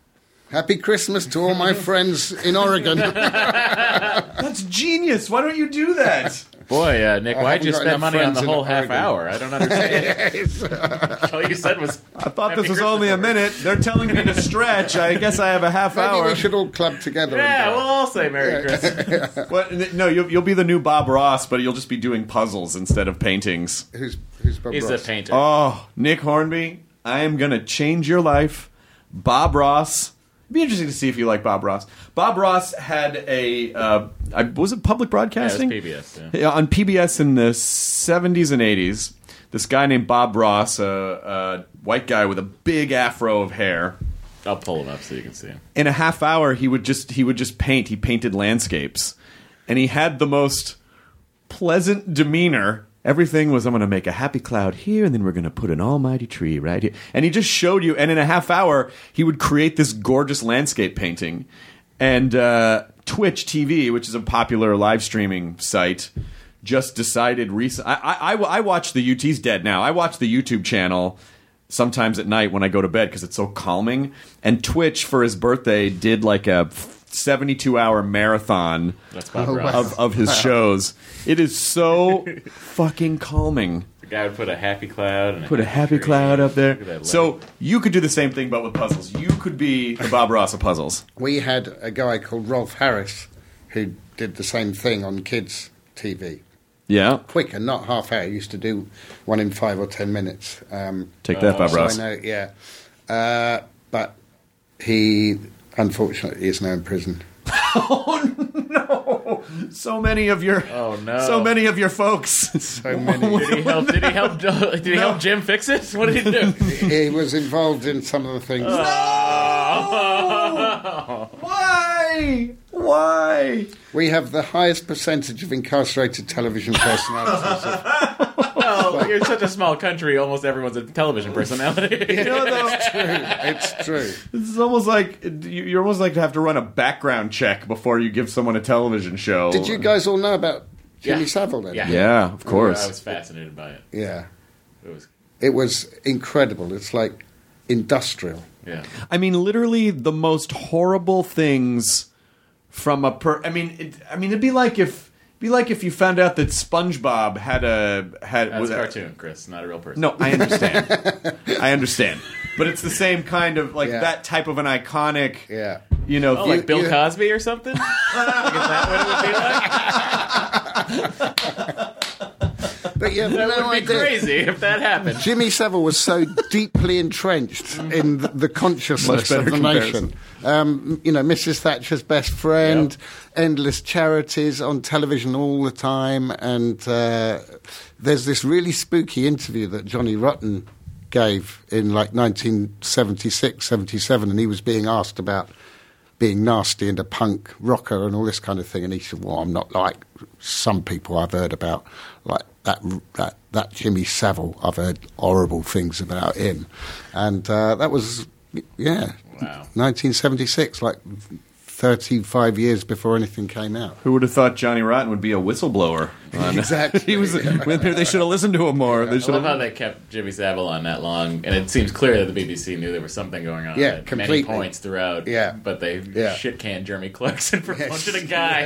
Happy Christmas to all my friends in Oregon. That's genius. Why don't you do that? Boy, uh, Nick, I why'd haven't you got spend enough money on friends the in whole half Oregon. hour? I don't understand. Yes. All you said was, I thought Happy this was Christmas only a already. minute. They're telling me to stretch. I guess I have a half Maybe hour. we should all club together. yeah, and we'll all say Merry Christmas. What? No, you'll, you'll be the new Bob Ross, but you'll just be doing puzzles instead of paintings. Who's, who's Bob He's Ross? a painter. Oh, Nick Hornby, I am going to change your life. Bob Ross. It'd be interesting to see if you like Bob Ross. Bob Ross had a, uh, I, was it public Yeah, it was broadcasting? P B S. Yeah. Yeah, on P B S in the seventies and eighties. This guy named Bob Ross, a, a white guy with a big afro of hair. I'll pull him up so you can see him. In a half hour, he would just he would just paint. He painted landscapes, and he had the most pleasant demeanor. Everything was, I'm going to make a happy cloud here, and then we're going to put an almighty tree right here. And he just showed you, and in a half hour, he would create this gorgeous landscape painting. And uh, Twitch T V, which is a popular live streaming site, just decided recent. I, I, I, I watch the U T's dead now. I watch the YouTube channel sometimes at night when I go to bed because it's so calming. And Twitch, for his birthday, did like a seventy-two hour marathon That's Bob Oh, Ross. wow. of, of his shows. It is so fucking calming. The guy would put a happy cloud and Put a happy tree. cloud up there. Look at that So light. you could do the same thing, but with puzzles. You could be the Bob Ross of puzzles. We had a guy called Rolf Harris who did the same thing on kids' T V. Yeah. Quicker, not half hour. He used to do one in five or ten minutes. Um, Take that, Bob so Ross. I know, yeah. Uh, but he, unfortunately, is now in prison. No. So many of your Oh, no. So many of your folks. So many. Did he help? Did he help? Did he help Jim fix it? What did he do? He was involved in some of the things. Why? Why? We have the highest percentage of incarcerated television personalities. Well, you're such a small country. Almost everyone's a television personality. You know, though, It's true. this is almost like you- you're almost like to have to run a background check before you give someone a television show. Did you guys all know about Jimmy Yeah. Savile then? Yeah. Yeah, of course. I was fascinated by it. Yeah. It was, It was incredible. It's like industrial. yeah. I mean, literally the most horrible things from a per. I mean, it, I mean, it'd be like if be like if you found out that SpongeBob had a had That's was a a- cartoon, Chris, not a real person. No, I understand. I understand, but it's the same kind of like Yeah. that type of an iconic. Yeah. You know, Oh, you- like Bill you- Cosby or something? Like, is that what it would be like? But you have That no would be idea. crazy if that happened. Jimmy Savile was so deeply entrenched in the, the consciousness Much of better the comparison. nation. Um, you know, Missus Thatcher's best friend, endless charities on television all the time, and uh, there's this really spooky interview that Johnny Rotten gave in like nineteen seventy-six, seventy-seven, and he was being asked about being nasty and a punk rocker and all this kind of thing, and he said, well, I'm not like some people I've heard about, like that that, that Jimmy Savile, I've heard horrible things about him. And uh, that was, yeah, Wow. nineteen seventy-six, like thirty-five years before anything came out. Who would have thought Johnny Rotten would be a whistleblower? on- Exactly. he was. Maybe they should have listened to him more. They I should love how have. they kept Jimmy Savile on that long, and it seems clear that the B B C knew there was something going on Yeah, at completely. many points throughout. Yeah. But they Yeah. shit canned Jeremy Clarkson for Yes. punching a guy.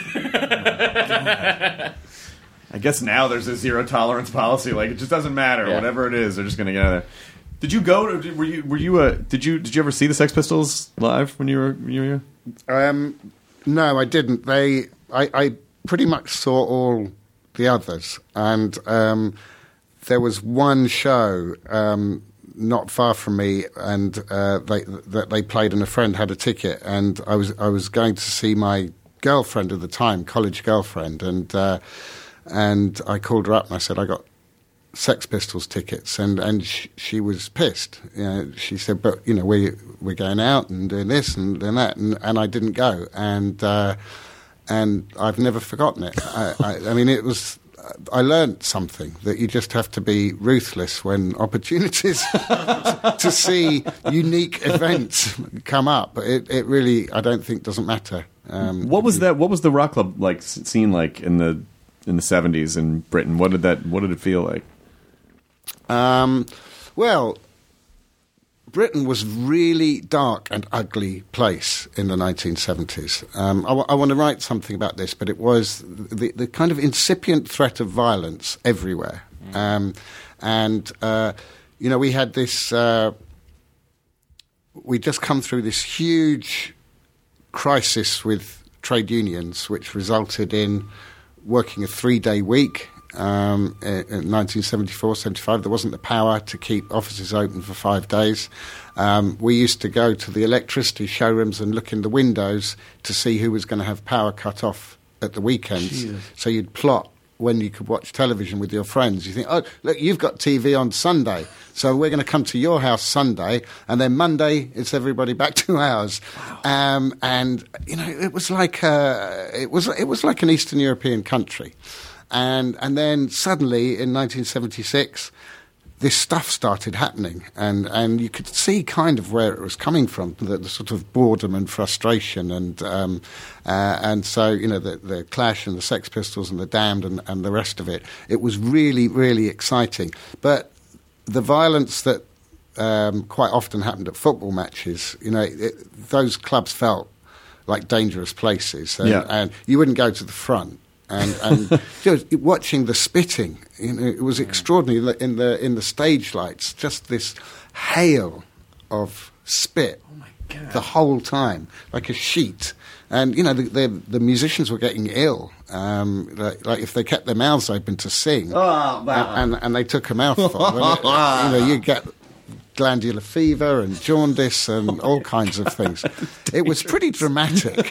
Yes. I guess now there's a zero tolerance policy. Like it just doesn't matter. Yeah. Whatever it is, they're just going to get out of there. Did you go? To, were you? Were you? Uh, did you? Did you ever see the Sex Pistols live when you were? When you were Um, no, I didn't. They, I, I pretty much saw all the others, and um, there was one show um, not far from me, and uh, they that they played, and a friend had a ticket, and I was I was going to see my girlfriend at the time, college girlfriend, and uh, and I called her up and I said I got Sex Pistols tickets, and and she, she was pissed. You know, she said, "But you know, we we're going out and doing this and doing that," and, and I didn't go, and uh, and I've never forgotten it. I, I, I mean, it was. I learned something that you just have to be ruthless when opportunities to see unique events come up. It it really, I don't think, doesn't matter. Um, what was that? What was the rock club like s- scene like in the in the seventies in Britain? What did that? What did it feel like? Um, well, Britain was really dark and ugly place in the nineteen seventies. Um, I, w- I want to write something about this, but it was the, the kind of incipient threat of violence everywhere. Mm. Um, and, uh, you know, we had this... Uh, we'd just come through this huge crisis with trade unions, which resulted in working a three-day week. Um, in nineteen seventy-four, seventy-five, there wasn't the power to keep offices open for five days. Um, we used to go to the electricity showrooms and look in the windows to see who was going to have power cut off at the weekends. Jesus. So you'd plot when you could watch television with your friends. You think, oh, look, you've got T V on Sunday, so we're going to come to your house Sunday, and then Monday it's everybody back to ours. Wow. Um, and you know, it was like a, it was it was like an Eastern European country. And and then suddenly in nineteen seventy-six, this stuff started happening, and, and you could see kind of where it was coming from, the, the sort of boredom and frustration, and um, uh, and so you know the, the Clash and the Sex Pistols and the Damned and, and the rest of it. It was really really exciting, but the violence that um, quite often happened at football matches, you know, it, those clubs felt like dangerous places, and, yeah. and you wouldn't go to the front. and, and you know, watching the spitting, you know, it was extraordinary in the in the stage lights. Just this hail of spit, oh my God, the whole time, like a sheet. And you know, the the, the musicians were getting ill. Um, like, like if they kept their mouths open to sing, oh, wow. and, and and they took a mouthful, it, you know, you get glandular fever and jaundice and oh all kinds of things. It was pretty dramatic.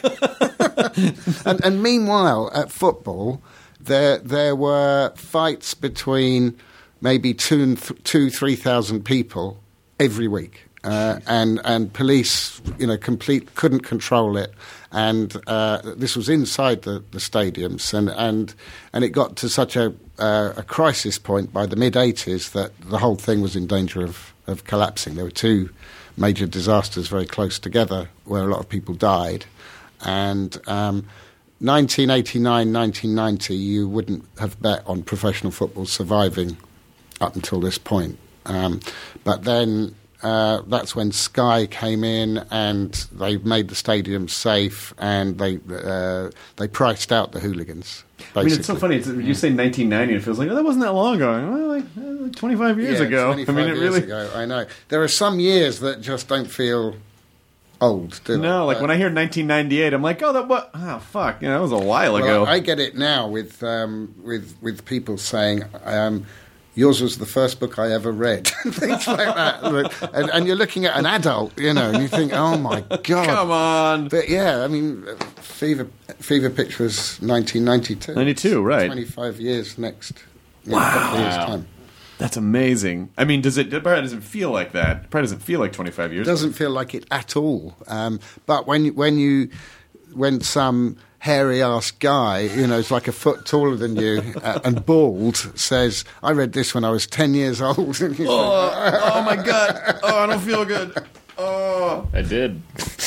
and, and meanwhile, at football, there there were fights between maybe two, and th- two, three thousand people every week, uh, and and police, you know, complete couldn't control it, and uh, this was inside the, the stadiums, and, and and it got to such a uh, a crisis point by the mid eighties that the whole thing was in danger of, of collapsing. There were two major disasters very close together where a lot of people died. And um, nineteen eighty-nine, nineteen ninety, you wouldn't have bet on professional football surviving up until this point. Um, but then uh, that's when Sky came in and they made the stadium safe, and they uh, they priced out the hooligans. Basically. I mean, it's so funny. It's, you say nineteen ninety, it feels like, oh, that wasn't that long ago. Well, like, like twenty-five years yeah, ago. twenty-five I mean, it years really. ago, I know. There are some years that just don't feel old, do No, they? like but, when I hear nineteen ninety-eight, I'm like, oh, that what? Oh, fuck, you know, that was a while well, ago. I get it now with um, with with people saying, um, yours was the first book I ever read, things like that. And, and you're looking at an adult, you know, and you think, oh my God. Come on. But yeah, I mean, Fever Fever Pitch was nineteen ninety-two. ninety-two, right. twenty-five years next. Wow. Years time. That's amazing. I mean, does it? It probably doesn't feel like that. It probably doesn't feel like twenty-five years. It doesn't feel like it at all. Um, but when when you when some hairy ass guy, you know, is like a foot taller than you uh, and bald, says, "I read this when I was ten years old." And you Oh, think, oh my God! Oh, I don't feel good. Oh, I did.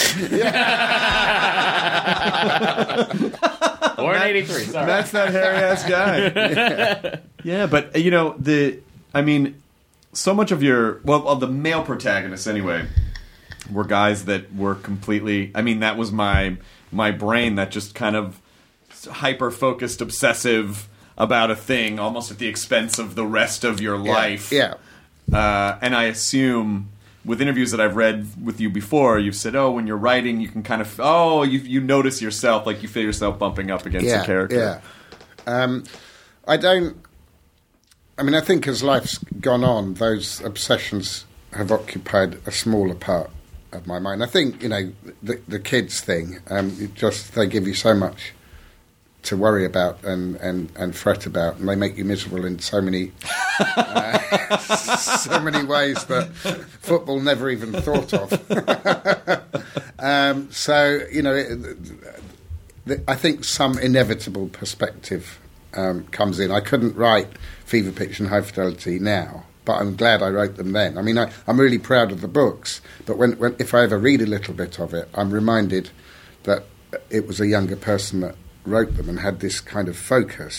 Born eighty-three. Sorry. that's that hairy ass guy. Yeah. Yeah, but uh, you know the. I mean, so much of your well, of the male protagonists anyway, were guys that were completely. I mean, that was my my brain that just kind of hyper focused, obsessive about a thing, almost at the expense of the rest of your yeah, life. Yeah. Uh, and I assume with interviews that I've read with you before, you've said, "Oh, when you're writing, you can kind of oh, you you notice yourself, like you feel yourself bumping up against yeah, a character." Yeah. Um, I don't. I mean, I think as life's gone on, those obsessions have occupied a smaller part of my mind. I think, you know, the, the kids thing, um, it just they give you so much to worry about and, and, and fret about, and they make you miserable in so many uh, so many ways that football never even thought of. um, so, you know, it, the, I think some inevitable perspective um, comes in. I couldn't write Fever Pitch and High Fidelity now, but I'm glad I wrote them then. I mean, I, I'm really proud of the books, but when, when if I ever read a little bit of it, I'm reminded that it was a younger person that wrote them and had this kind of focus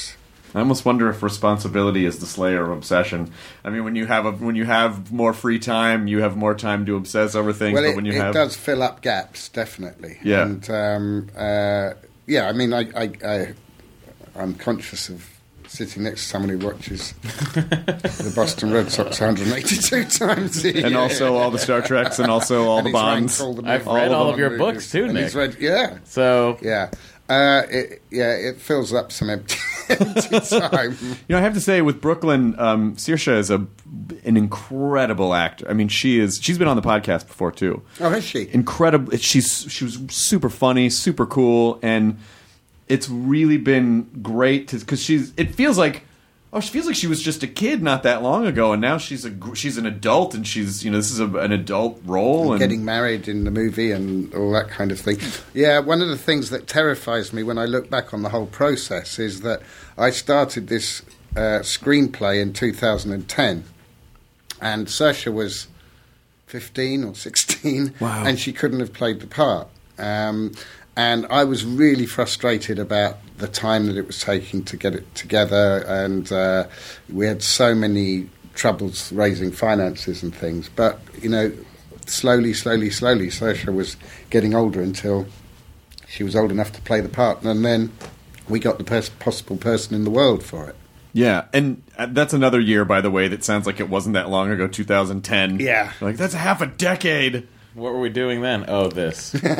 I almost wonder if responsibility is the slayer of obsession. I mean, when you have a, when you have more free time, you have more time to obsess over things. Well, but it, when you it have... does fill up gaps, definitely. Yeah. And um, uh, yeah, I mean, I, I, I, I'm conscious of sitting next to someone who watches the Boston Red Sox one hundred eighty-two times a year. And also all the Star Treks, and also all And the he's ranked Bonds. all the I've movies. read all the of your movies. books too, And Nick. he's read, yeah, So yeah. Uh, it, yeah, it fills up some empty, empty time. You know, I have to say, with Brooklyn, um, Saoirse is a an incredible actor. I mean, she is. She's been on the podcast before too. Oh, has she? Incredible. She's she was super funny, super cool, and it's really been great because she's. It feels like. Oh, she feels like she was just a kid not that long ago, and now she's a gr- she's an adult, and she's you know this is a, an adult role, and Getting married in the movie and all that kind of thing. Yeah, one of the things that terrifies me when I look back on the whole process is that I started this uh, screenplay in two thousand ten, and Saoirse was fifteen or sixteen, Wow. and she couldn't have played the part. Um, and I was really frustrated about the time that it was taking to get it together, and uh, we had so many troubles raising finances and things. But, you know, slowly, slowly, slowly, Saoirse was getting older until she was old enough to play the part, and then we got the pers- possible person in the world for it. yeah, and uh, that's another year, by the way, that sounds like it wasn't that long ago, two thousand ten. Yeah. Like that's a half a decade. what were we doing then? Oh, this. We did,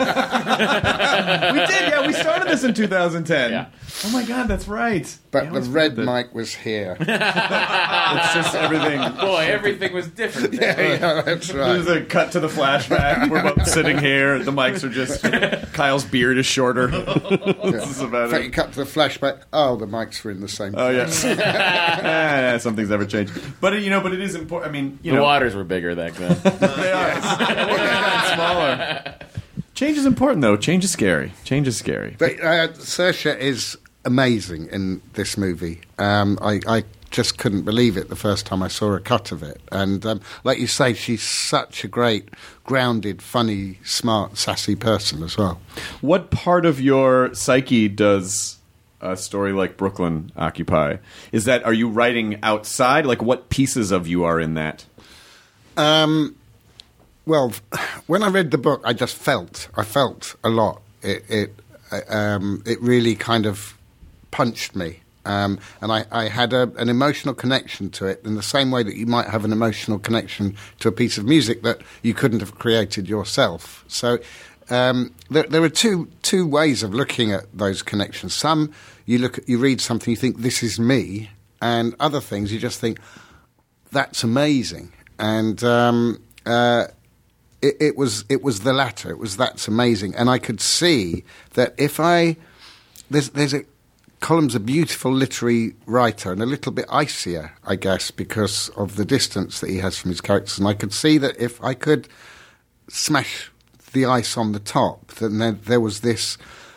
yeah. We started this in two thousand ten. Yeah. Oh my God, that's right. But I the always red forget that. mic was here. It's just everything. Boy, everything was different. yeah, Then. yeah, that's There's right. a cut to the flashback. We're both sitting here. The mics are just. Kyle's beard is shorter. This is In about fact, you it. cut to the flashback. Oh, the mics were in the same Oh place. yeah. yeah, yeah, something's never changed. But you know, but it is important. I mean, you The know, waters were bigger back then. they are smaller. Change is important, though. Change is scary. Change is scary. But uh, Saoirse is amazing in this movie. Um, I, I just couldn't believe it the first time I saw a cut of it. And um, like you say, she's such a great, grounded, funny, smart, sassy person as well. What part of your psyche does a story like Brooklyn occupy? Is that, are you writing outside? Like, what pieces of you are in that? Um, well, when I read the book, I just felt. I felt a lot. It it, uh, um, it really kind of punched me. Um, and I, I had a, an emotional connection to it in the same way that you might have an emotional connection to a piece of music that you couldn't have created yourself. So um, there, there are two two ways of looking at those connections. Some, you look at, you read something, you think, this is me, and other things, you just think, that's amazing. And um, uh, it, it was it was the latter. It was that's amazing. And I could see that if I... There's, there's a... Column's a beautiful literary writer and a little bit icier, I guess, because of the distance that he has from his characters. And I could see that if I could smash the ice on the top, then there, there was this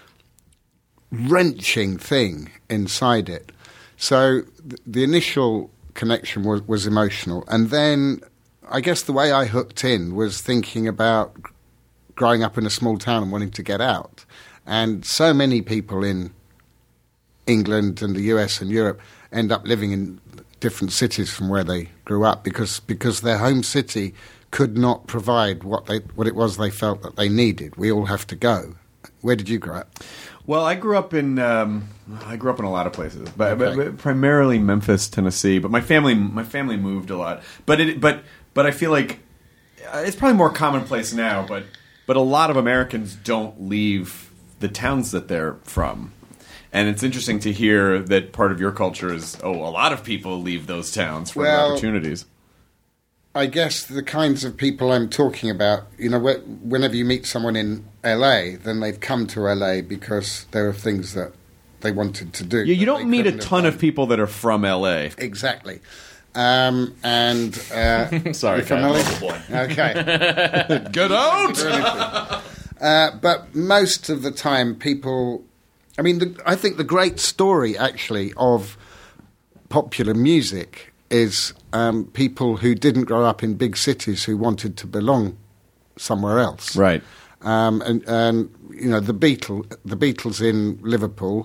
wrenching thing inside it. So th- the initial connection was, was emotional. And then I guess the way I hooked in was thinking about growing up in a small town and wanting to get out. And so many people in England and the U S and Europe end up living in different cities from where they grew up because because their home city could not provide what they what it was they felt that they needed. We all have to go. Where did you grow up? Well, I grew up in um, I grew up in a lot of places, but, Okay. but, but primarily Memphis, Tennessee. But my family my family moved a lot. But it but but I feel like uh, it's probably more commonplace now. But but a lot of Americans don't leave the towns that they're from. And it's interesting to hear that part of your culture is, oh, a lot of people leave those towns for Well, the opportunities. I guess the kinds of people I'm talking about, you know, wh- whenever you meet someone in L A, then they've come to L A because there are things that they wanted to do. You, you that don't they meet a couldn't have ton done. of people that are from L A. Exactly. Um, and uh, Sorry, you're from Kyle. L A? Okay. Get out! Uh, but most of the time, people... I mean, the, I think the great story, actually, of popular music is um, people who didn't grow up in big cities who wanted to belong somewhere else. Right. Um, and, and, you know, the, Beatle, the Beatles in Liverpool,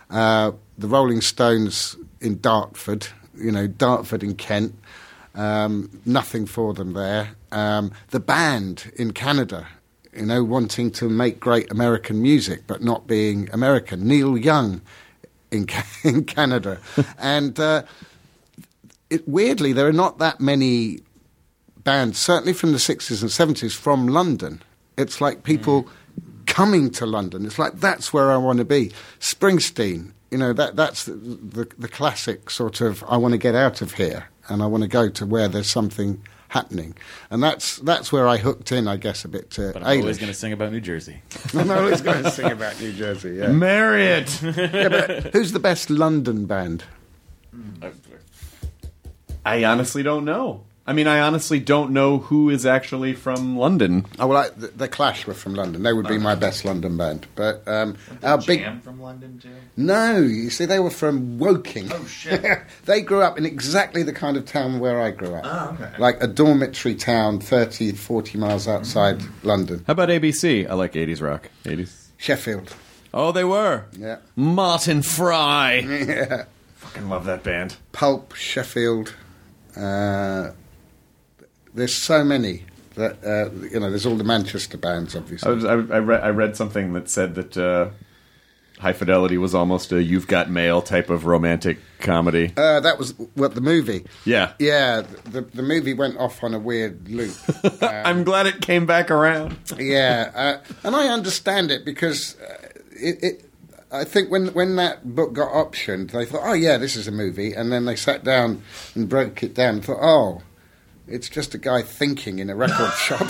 Uh, the Rolling Stones in Dartford, you know, Dartford in Kent. Um, nothing for them there. Um, the band in Canada, you know, wanting to make great American music but not being American. Neil Young in, Ca- in Canada. and uh, it, weirdly, there are not that many bands, certainly from the sixties and seventies, from London. It's like people mm. coming to London. It's like, that's where I want to be. Springsteen, you know, that that's the, the, the classic sort of, I want to get out of here and I want to go to where there's something happening. And that's that's where I hooked in, I guess, a bit to But I'm Eilish. always going to sing about New Jersey. I'm always going to sing about New Jersey, yeah. Marriott. yeah but who's the best London band? I honestly don't know. I mean, I honestly don't know who is actually from London. Oh, well, I, the, the Clash were from London. They would be my best London band. But um, our big Jam from London too? No, you see, they were from Woking. Oh, shit. They grew up in exactly the kind of town where I grew up. Oh, okay. Like a dormitory town, thirty, forty miles outside mm. London. How about A B C? I like eighties rock. eighties. Sheffield. Oh, they were? Yeah. Martin Fry. Yeah. Fucking love that band. Pulp, Sheffield. Uh, there's so many. That, uh, you know, there's all the Manchester bands, obviously. I, was, I, I, read, I read something that said that uh, High Fidelity was almost a You've Got Mail type of romantic comedy. Uh, that was what the movie. Yeah. Yeah, the the movie went off on a weird loop. Um, I'm glad it came back around. yeah, uh, and I understand it because uh, it, it. I think when when that book got optioned, they thought, oh yeah, this is a movie, and then they sat down and broke it down and thought, oh, it's just a guy thinking in a record shop.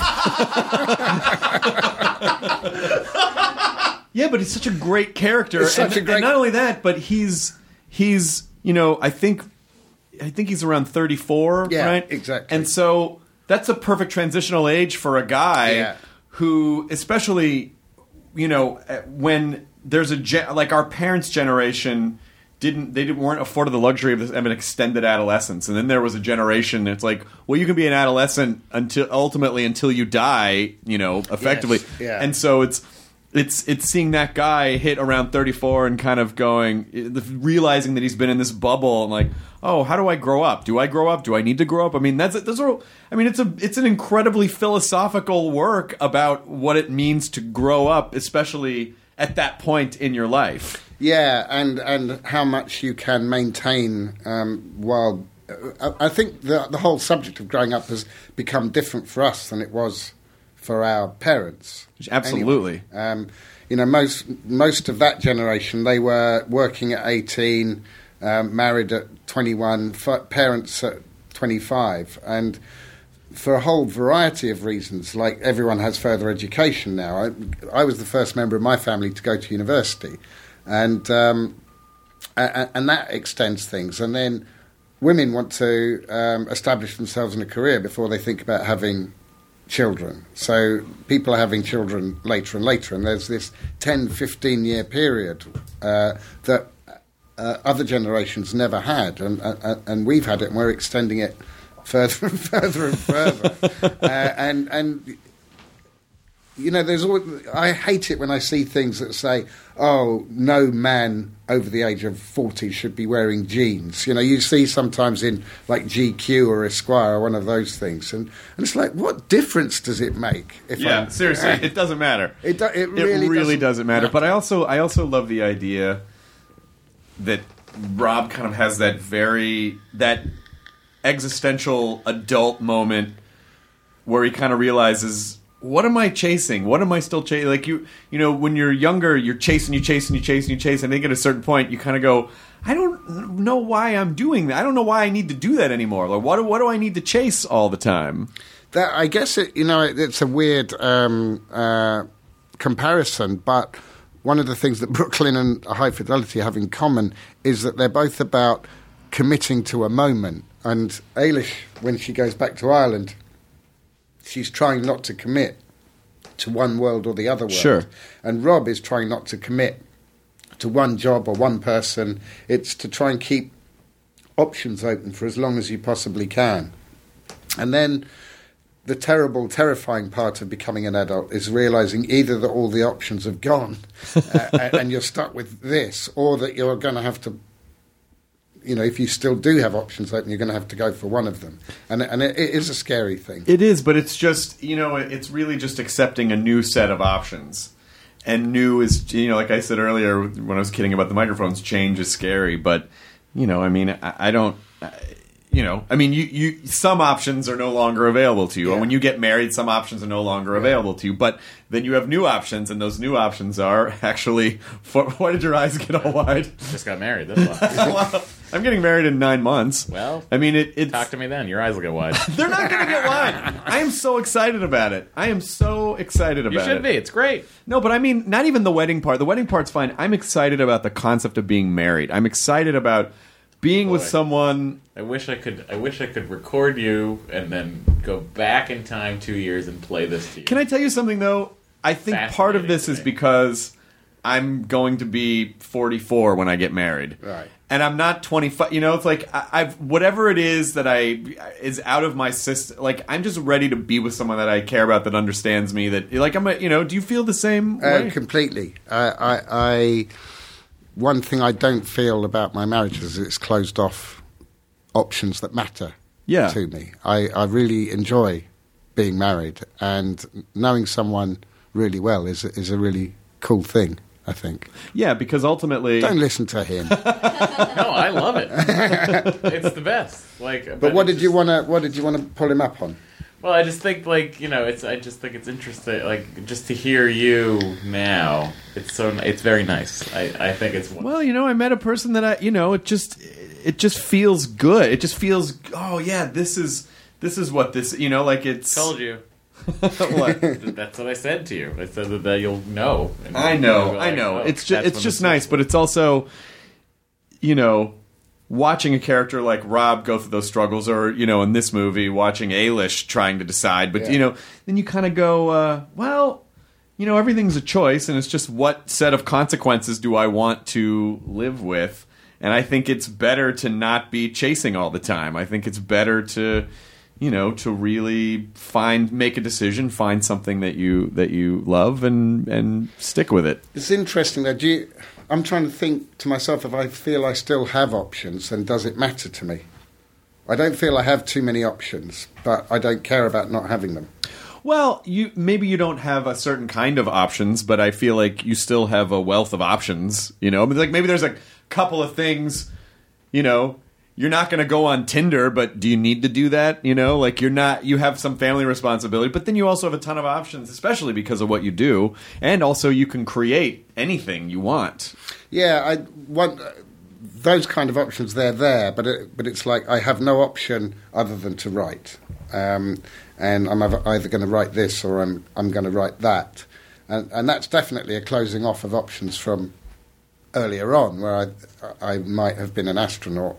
Yeah, but he's such a great character. It's such and, a great- and not only that, but he's he's you know I think I think he's around thirty-four, Yeah, right? exactly. And so that's a perfect transitional age for a guy Yeah. who, especially you know when there's a gen- like our parents' generation. Didn't they didn't, weren't afforded the luxury of, this, of an extended adolescence, and then there was a generation. It's like, well, you can be an adolescent until ultimately until you die, you know, effectively. Yes, yeah. And so it's it's it's seeing that guy hit around thirty-four and kind of going, realizing that he's been in this bubble and like, oh, how do I grow up? Do I grow up? Do I need to grow up? I mean, that's those are. I mean, it's a it's an incredibly philosophical work about what it means to grow up, especially at that point in your life. Yeah, and, and how much you can maintain um, while... Uh, I think the, the whole subject of growing up has become different for us than it was for our parents. Absolutely. Anyway, um, you know, most most of that generation, they were working at eighteen, um, married at twenty-one, f- parents at twenty-five, and for a whole variety of reasons, like everyone has further education now. I, I was the first member of my family to go to university. And um, and, and that extends things. And then women want to um, establish themselves in a career before they think about having children. So people are having children later and later. And there's this ten, fifteen-year period uh, that uh, other generations never had. And, and, and we've had it, and we're extending it further and further and further. uh, and... and You know, there's always, I hate it when I see things that say, oh, no man over the age of forty should be wearing jeans. You know, you see sometimes in, like, G Q or Esquire or one of those things. And, and it's like, what difference does it make? If Yeah, I'm, seriously, it doesn't matter. It, do, it really, it really doesn't, doesn't matter. But I also, I also love the idea that Rob kind of has that very that existential adult moment where he kind of realizes, what am I chasing? What am I still chasing? Like you, you know, when you're younger, you're chasing, you chasing, you chasing, you chase. And I think at a certain point, you kind of go, I don't know why I'm doing that. I don't know why I need to do that anymore. Like, what do, what do I need to chase all the time? That I guess it, you know, it, it's a weird um, uh, comparison, but one of the things that Brooklyn and High Fidelity have in common is that they're both about committing to a moment. And Eilish, when she goes back to Ireland, she's trying not to commit to one world or the other world. Sure. And Rob is trying not to commit to one job or one person. It's to try and keep options open for as long as you possibly can. And then the terrible, terrifying part of becoming an adult is realizing either that all the options have gone uh, and you're stuck with this, or that you're going to have to, you know, if you still do have options open, you're going to have to go for one of them. And, and it, it is a scary thing. It is, but it's just, you know, it's really just accepting a new set of options. And new is, you know, like I said earlier when I was kidding about the microphones, change is scary. But, you know, I mean, I, I don't... I, You know, I mean, you, you some options are no longer available to you. Yeah. Or when you get married, some options are no longer Yeah. available to you. But then you have new options, and those new options are actually... For, why did your eyes get all wide? Just got married. That's why. Well, I'm getting married in nine months. Well, I mean, it, it's... Talk to me then. Your eyes will get wide. They're not going to get wide. I am so excited about it. I am so excited about You it. should be. It's great. No, but I mean, not even the wedding part. The wedding part's fine. I'm excited about the concept of being married. I'm excited about being Boy. with someone... I wish I could. I wish I could record you and then go back in time two years and play this to you. Can I tell you something, though? I think part of this is Fascinating, because I'm going to be forty-four when I get married. Right. And I'm not twenty-five. You know, it's like I, I've whatever it is that I is out of my system. Like I'm just ready to be with someone that I care about, that understands me. That like I'm. A, you know, do you feel the same Uh, way? completely. Uh, I, I one thing I don't feel about my marriage is it's closed off options that matter Yeah. to me. I, I really enjoy being married, and knowing someone really well is is a really cool thing, I think. Yeah, because ultimately, Don't listen to him. No, I love it. It's the best. Like, But what it's did you just- want to what did you want to pull him up on? Well, I just think like you know, it's. I just think it's interesting. Like just to hear you now, it's so. It's very nice. I, I think it's. well, you know, I met a person that I, you know, it just, it just feels good. It just feels, oh yeah, this is, this is what this, you know, like it's. told you. What? That's what I said to you. I said that, that you'll know. And I you'll know, be I like, know. oh, it's just, that's it's when just this nice, is. but it's also, you know, watching a character like Rob go through those struggles, or you know, in this movie, watching Ailish trying to decide. But Yeah. you know, then you kind of go, uh, well, you know, everything's a choice, and it's just what set of consequences do I want to live with? And I think it's better to not be chasing all the time. I think it's better to, you know, to really find, make a decision, find something that you that you love, and and stick with it. It's interesting that you. I'm trying to think to myself, if I feel I still have options, then does it matter to me? I don't feel I have too many options, but I don't care about not having them. Well, you maybe you don't have a certain kind of options, but I feel like you still have a wealth of options. You know, I mean, like maybe there's a couple of things. You know, you're not going to go on Tinder, but do you need to do that? You know, like you're not. You have some family responsibility, but then you also have a ton of options, especially because of what you do, and also you can create anything you want. Yeah, I want those kind of options. They're there, but it, but it's like I have no option other than to write, um, and I'm either, either going to write this or I'm I'm going to write that, and and that's definitely a closing off of options from earlier on, where I I might have been an astronaut.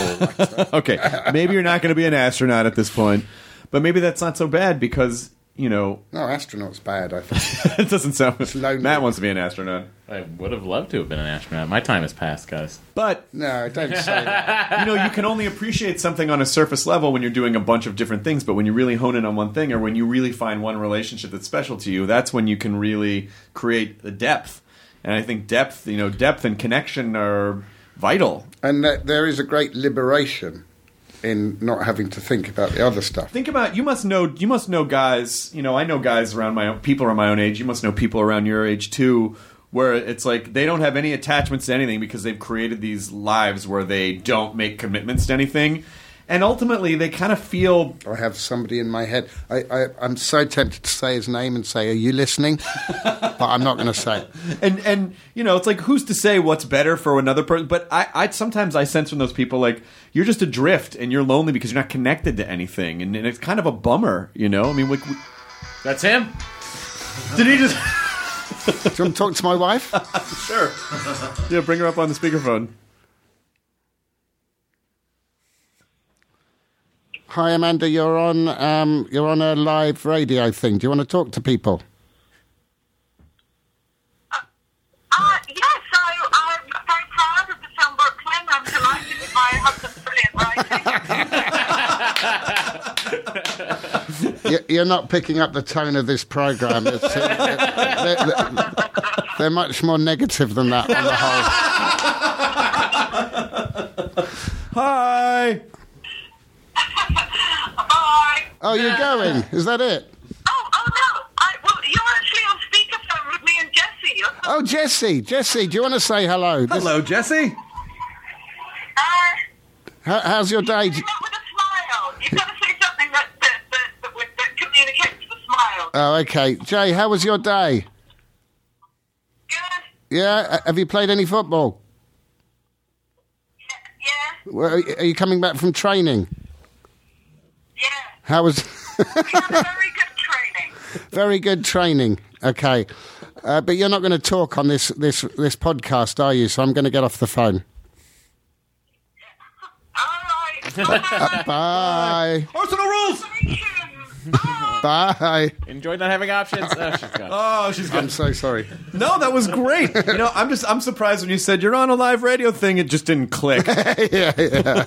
Or Okay, maybe you're not going to be an astronaut at this point, but maybe that's not so bad because, you know, no, astronaut's bad. I think. it doesn't sound. lonely. Matt wants to be an astronaut, I would have loved to have been an astronaut. My time has passed, guys. but No, don't say that. you know, you can only appreciate something on a surface level when you're doing a bunch of different things. But when you really hone in on one thing, or when you really find one relationship that's special to you, that's when you can really create the depth. And I think depth, you know, depth and connection are vital. And that there is a great liberation in not having to think about the other stuff. Think about, you must know, you must know guys, you know, I know guys around my own, people around my own age, you must know people around your age too, where it's like they don't have any attachments to anything because they've created these lives where they don't make commitments to anything. And ultimately, they kind of feel... I have somebody in my head. I, I, I'm so tempted to say his name and say, "Are you listening?" But I'm not going to say it. And, and you know, it's like, who's to say what's better for another person? But I, I sometimes I sense from those people, like, you're just adrift and you're lonely because you're not connected to anything. And, and it's kind of a bummer, you know? I mean, we, we, That's him. did he just... Do you want to talk to my wife? Sure. Yeah, bring her up on the speakerphone. Hi, Amanda. You're on. Um, you're on a live radio thing. Do you want to talk to people? Uh, yes, I, I'm very proud of the film Brooklyn. I'm delighted with my husband's brilliant writing. you- you're not picking up the tone of this program. It's, uh, they're, they're, they're much more negative than that on the whole. Hi. Hi. Oh, you're going? Is that it? Oh, oh no. I, well, you're actually on speakerphone with me and Jessie. You're Oh, Jessie, Jessie, do you want to say hello? This- Hello, Jesse. Uh, how, how's your day? not with a smile. You've got to say something that that that, that, with, that communicates with a smile. Oh, okay. Jay, how was your day? Good. Yeah, uh, have you played any football? Yeah. Yeah. Well, are you coming back from training? Yeah. How was... We had very good training. Very good training. Okay. Uh, but you're not going to talk on this, this, this podcast, are you? So I'm going to get off the phone. All right. Bye. Arsenal rules. Bye. Bye. Enjoy not having options. Oh, she's gone. Oh, she's I'm good. so sorry. No, that was great. You know, I'm just I'm surprised when you said you're on a live radio thing. It just didn't click. yeah, yeah.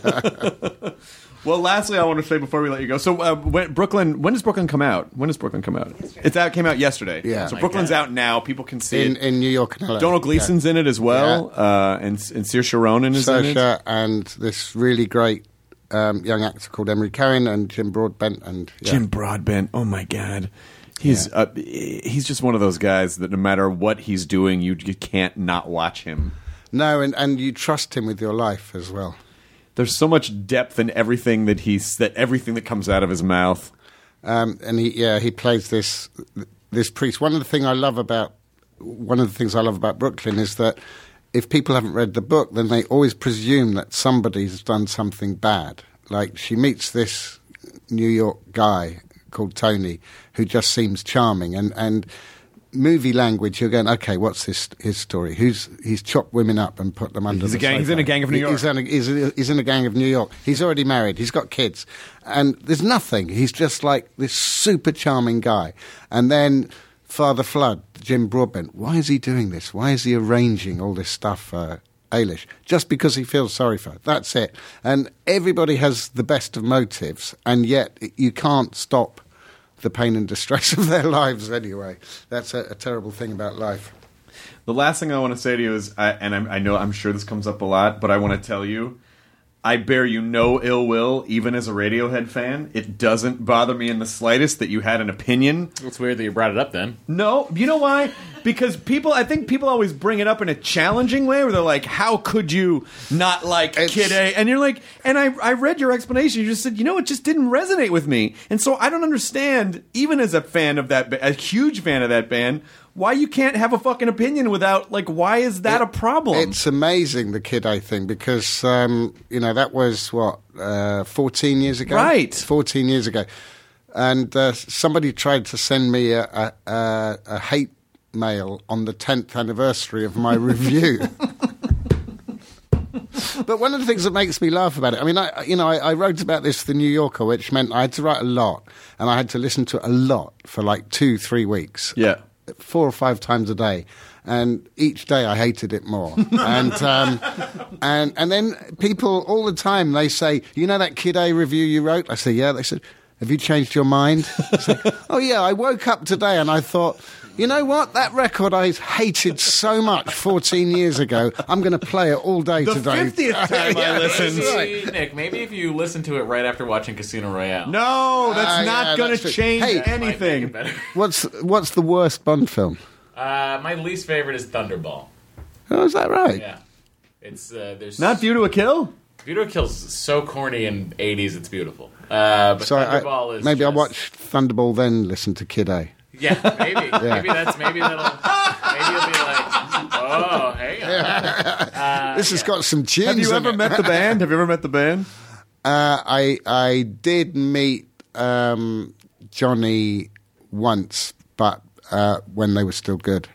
Well, lastly, I want to say before we let you go. So, uh, when, Brooklyn. When does Brooklyn come out? When does Brooklyn come out? It's out. Came out yesterday. Yeah. So Oh my Brooklyn's God. out now. People can see In, it. in New York and L A. Donald Gleason's in it as well, uh, and and Saoirse Ronan is in it. Saoirse and this really great um, young actor called Emery Carrin and Jim Broadbent and yeah. Jim Broadbent. Oh my God, he's uh, he's just one of those guys that no matter what he's doing, you, you can't not watch him. No, and, and you trust him with your life as well. There's so much depth in everything that he's that everything that comes out of his mouth. Um, and he, yeah, he plays this this priest. One of the things I love about one of the things I love about Brooklyn is that if people haven't read the book, then they always presume that somebody's done something bad. Like she meets this New York guy called Tony, who just seems charming, and and movie language, you're going, okay, what's his his story? Who's he's chopped women up and put them under He's the a gang- he's sofa. in a gang of New York. He's in a, he's, a, he's in a gang of New York. He's already married. He's got kids, and there's nothing. He's just like this super charming guy. And then Father Flood, Jim Broadbent. Why is he doing this? Why is he arranging all this stuff for Eilish? Just because he feels sorry for her. That's it. And everybody has the best of motives, and yet you can't stop the pain and distress of their lives anyway. That's a, a terrible thing about life. The last thing I want to say to you is, I, and I'm, I know I'm sure this comes up a lot, but I want to tell you, I bear you no ill will, even as a Radiohead fan. It doesn't bother me in the slightest that you had an opinion. It's weird that you brought it up then. No, you know why? Because people, I think people always bring it up in a challenging way, where they're like, "How could you not like It's- Kid A?" And you're like, and I, I read your explanation. You just said, you know, it just didn't resonate with me, and so I don't understand, even as a fan of that, ba- a huge fan of that band, why you can't have a fucking opinion without, like, why is that It- a problem? It's amazing, the Kid A thing, because, um, you know, that was, what, uh, fourteen years ago? Right. fourteen years ago. And uh, somebody tried to send me a, a, a, a hate mail on the tenth anniversary of my review. But one of the things that makes me laugh about it, I mean, I, you know, I, I wrote about this for the New Yorker, which meant I had to write a lot, and I had to listen to it a lot for like two, three weeks. yeah. Four or five times a day, and each day I hated it more. and um, and and then people all the time, they say, you know that Kid A review you wrote? I say, yeah. They said, have you changed your mind? I say, oh yeah, I woke up today and I thought, you know what, that record I hated so much fourteen years ago, I'm going to play it all day The today. fiftieth time I Yeah, listened. that's Maybe, right. Nick, maybe if you listen to it right after watching Casino Royale. No, that's Ah, not yeah, going that's to true. change Hey- That might make anything. it better. What's what's the worst Bond film? Uh, my least favorite is Thunderball. Oh, is that right? Yeah, it's uh, there's Not View to a Kill? View to a Kill's so corny in eighties. It's beautiful. Uh, but So I, Thunderball is maybe I'll just- watch Thunderball then listen to Kid A. Yeah, maybe. Maybe that's maybe that'll. Maybe you'll be like, oh, hang on. This has got some tunes. Have you in ever it. met the band? Have you ever met the band? Uh, I I did meet um, Johnny once, but uh, when they were still good.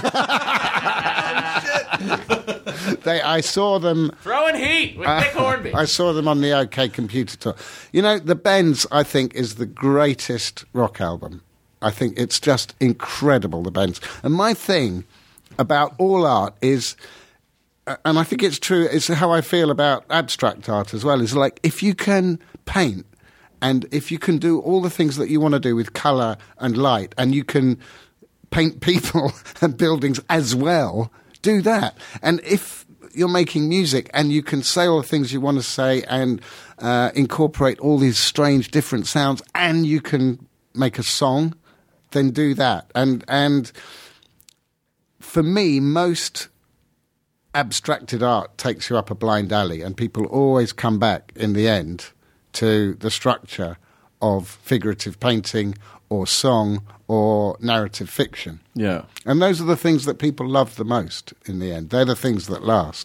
they, I saw them. Throwing heat with Nick Hornby. I saw them on the OK Computer Tour. You know, The Bends, I think, is the greatest rock album. I think it's just incredible, The Bends. And my thing about all art is, uh, and I think it's true, it's how I feel about abstract art as well, is like, if you can paint And if you can do all the things that you want to do with colour and light, and you can paint people and buildings as well, do that. And if you're making music and you can say all the things you want to say and uh, incorporate all these strange different sounds, and you can make a song, then do that. And and for me, most abstracted art takes you up a blind alley, and people always come back in the end to the structure of figurative painting or song or narrative fiction. Yeah. And those are the things that people love the most in the end. They're the things that last.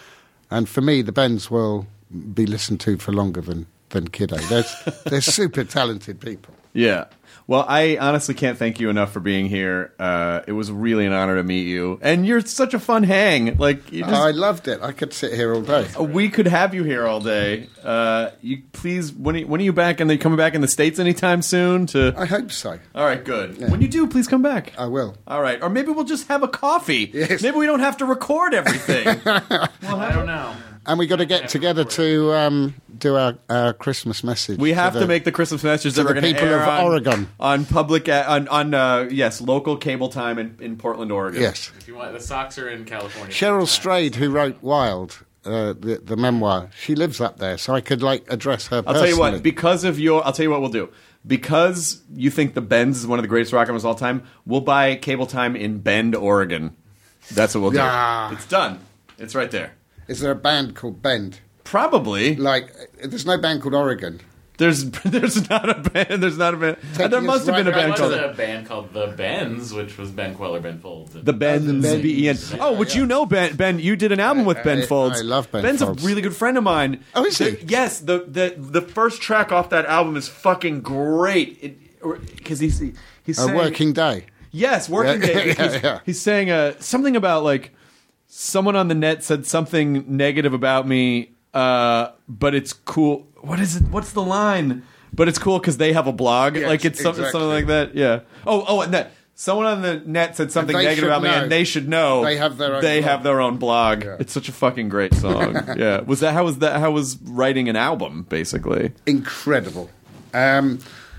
And for me, the Bends will be listened to for longer than, than Kiddo. They're, they're super talented people. Yeah. Well, I honestly can't thank you enough for being here. Uh, it was really an honor to meet you. And you're such a fun hang. Like you just, I loved it. I could sit here all day. We could have you here all day. Uh, you please, when are, when are you back? And are you coming back in the States anytime soon? To I hope so. All right, good. Yeah. When you do, please come back. I will. All right. Or maybe we'll just have a coffee. Yes. Maybe we don't have to record everything. Well, I don't know. And we got to get together to um, do our, our Christmas message. We have to, to the, make the Christmas message that to we're the going to people air of on, Oregon. on public uh, on on uh, yes local cable time in, in Portland, Oregon. Yes. If you want, the Sox are in California. Cheryl Strayed, who wrote Wild, uh, the, the memoir, she lives up there, so I could like address her. I'll personally. tell you what, because of your, I'll tell you what we'll do. Because you think the Bends is one of the greatest rock albums of all time, we'll buy cable time in Bend, Oregon. That's what we'll do. Yeah. It's done. It's right there. Is there a band called Bend? Probably. Like, there's no band called Oregon. There's there's not a band. There's not a band. Taking There must us have been a right band back There called was a band called The Bends, which was Ben Queller, Ben Folds. The Bends. Oh, the Bends. B E N. Oh, which you know, Ben. Ben, you did an album with Ben I- Folds. I love Ben Ben's Folds. a really good friend of mine. Oh, is he? The- yes. The, the the first track off that album is fucking great. Because he's he's A saying, Working Day. Yes, working Yeah, day. yeah, he's, yeah. he's saying uh, something about like someone on the net said something negative about me, uh, but it's cool. What is it? What's the line? But it's cool because they have a blog. Yes, like it's something, exactly. something like that. Yeah. Oh, oh, and that someone on the net said something they negative should about me, know. and they should know. They have their own They blog. have their own blog. Yeah. It's such a fucking great song. Yeah. Was that how was that? How was writing an album basically? Incredible. Um,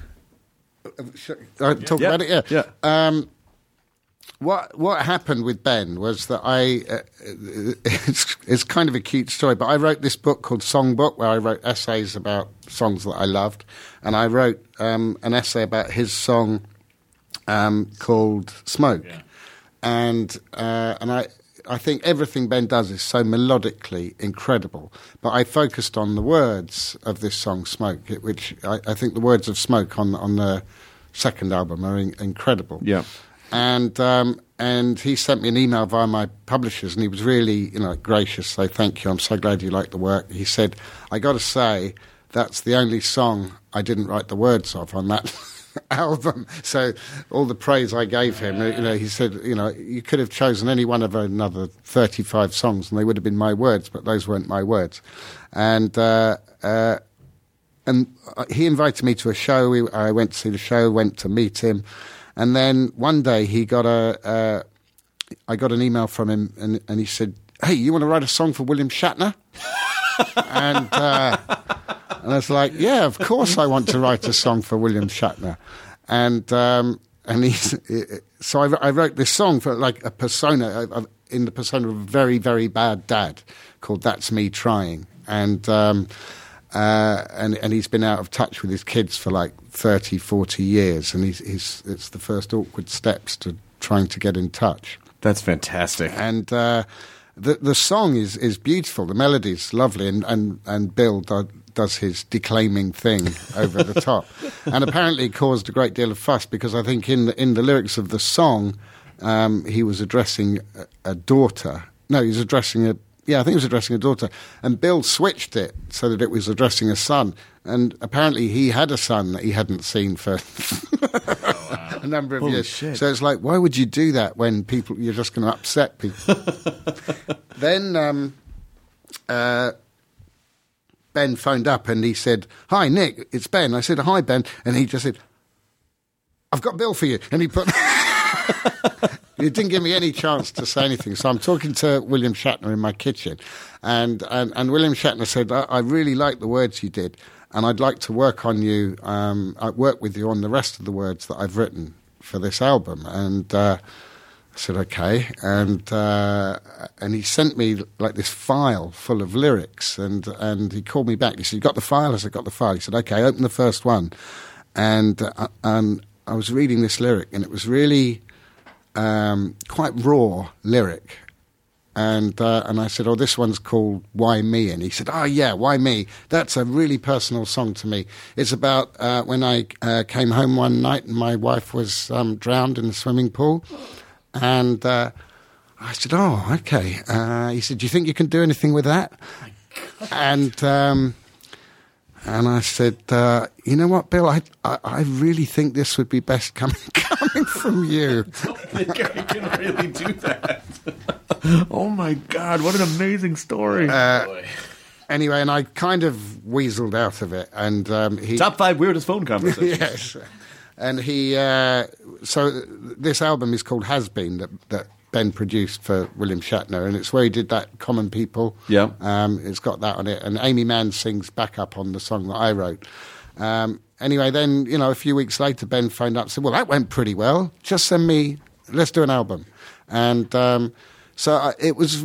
should I talk Yeah. about it? Yeah. Yeah. Um, what what happened with Ben was that I uh, it's, it's kind of a cute story, but I wrote this book called Songbook, where I wrote essays about songs that I loved, and I wrote um, an essay about his song um, called Smoke, Yeah. and uh, and I. I think everything Ben does is so melodically incredible, but I focused on the words of this song, Smoke, which I, I think the words of Smoke on on the second album are in, incredible. Yeah. And um, and he sent me an email via my publishers, and he was really, you know, gracious. So thank you. I'm so glad you like the work. He said, I got to say, that's the only song I didn't write the words of on that album. So all the praise I gave him, you know, he said, you know, you could have chosen any one of another thirty-five songs, and they would have been my words, but those weren't my words. And uh, uh, and he invited me to a show. We, I went to see the show, went to meet him. And then one day he got a, uh, I got an email from him, and, and he said, "Hey, you want to write a song for William Shatner?" and uh, and I was like, "Yeah, of course I want to write a song for William Shatner." And um, and he, so I, I wrote this song for like a persona, uh, in the persona of a very very bad dad, called "That's Me Trying." And um, Uh, and and he's been out of touch with his kids for like thirty, forty years, and he's, he's it's the first awkward steps to trying to get in touch. That's fantastic. And uh, the the song is, is beautiful. The melody's lovely, and and and Bill do, does his declaiming thing over the top, and apparently it caused a great deal of fuss because I think in the, in the lyrics of the song, um, he was addressing a, a daughter. No, he was addressing a. Yeah, I think it was addressing a daughter. And Bill switched it so that it was addressing a son. And apparently he had a son that he hadn't seen for oh, wow. a number of Holy years. Shit. So it's like, why would you do that when people you're just going to upset people? Then um, uh, Ben phoned up and he said, "Hi, Nick, it's Ben." I said, "Hi, Ben." And he just said, "I've got Bill for you." And he put... He didn't give me any chance to say anything. So I'm talking to William Shatner in my kitchen. And and, and William Shatner said, I, I really like the words you did. and I'd like to work on you. Um, I work with you on the rest of the words that I've written for this album." And uh, I said, "Okay." And uh, and he sent me like this file full of lyrics, and and he called me back. He said, "You got the file?" I said, "Got the file." He said, "Okay, open the first one." And uh, um, I was reading this lyric, and it was really um, quite raw lyric. And uh, and I said, "Oh, this one's called Why Me?" And he said, "Oh, yeah, Why Me? That's a really personal song to me. It's about uh, when I uh, came home one night and my wife was um, drowned in the swimming pool." And uh, I said, "Oh, okay." Uh, he said, "Do you think you can do anything with that?" And um, and I said, uh, "You know what, Bill? I, I I really think this would be best coming coming from you." I think I can really do that. Oh my God, what an amazing story. Uh, anyway, and I kind of weaseled out of it. And um, he Top five weirdest phone conversations. Yes. And he, uh, so this album is called Has Been, that, that Ben produced for William Shatner, and it's where he did that Common People. Yeah. Um, it's got that on it, and Amy Mann sings backup on the song that I wrote. Um, anyway, then, you know, a few weeks later, Ben phoned up and said, "Well, that went pretty well. Just send me, let's do an album." And um, so I, it was...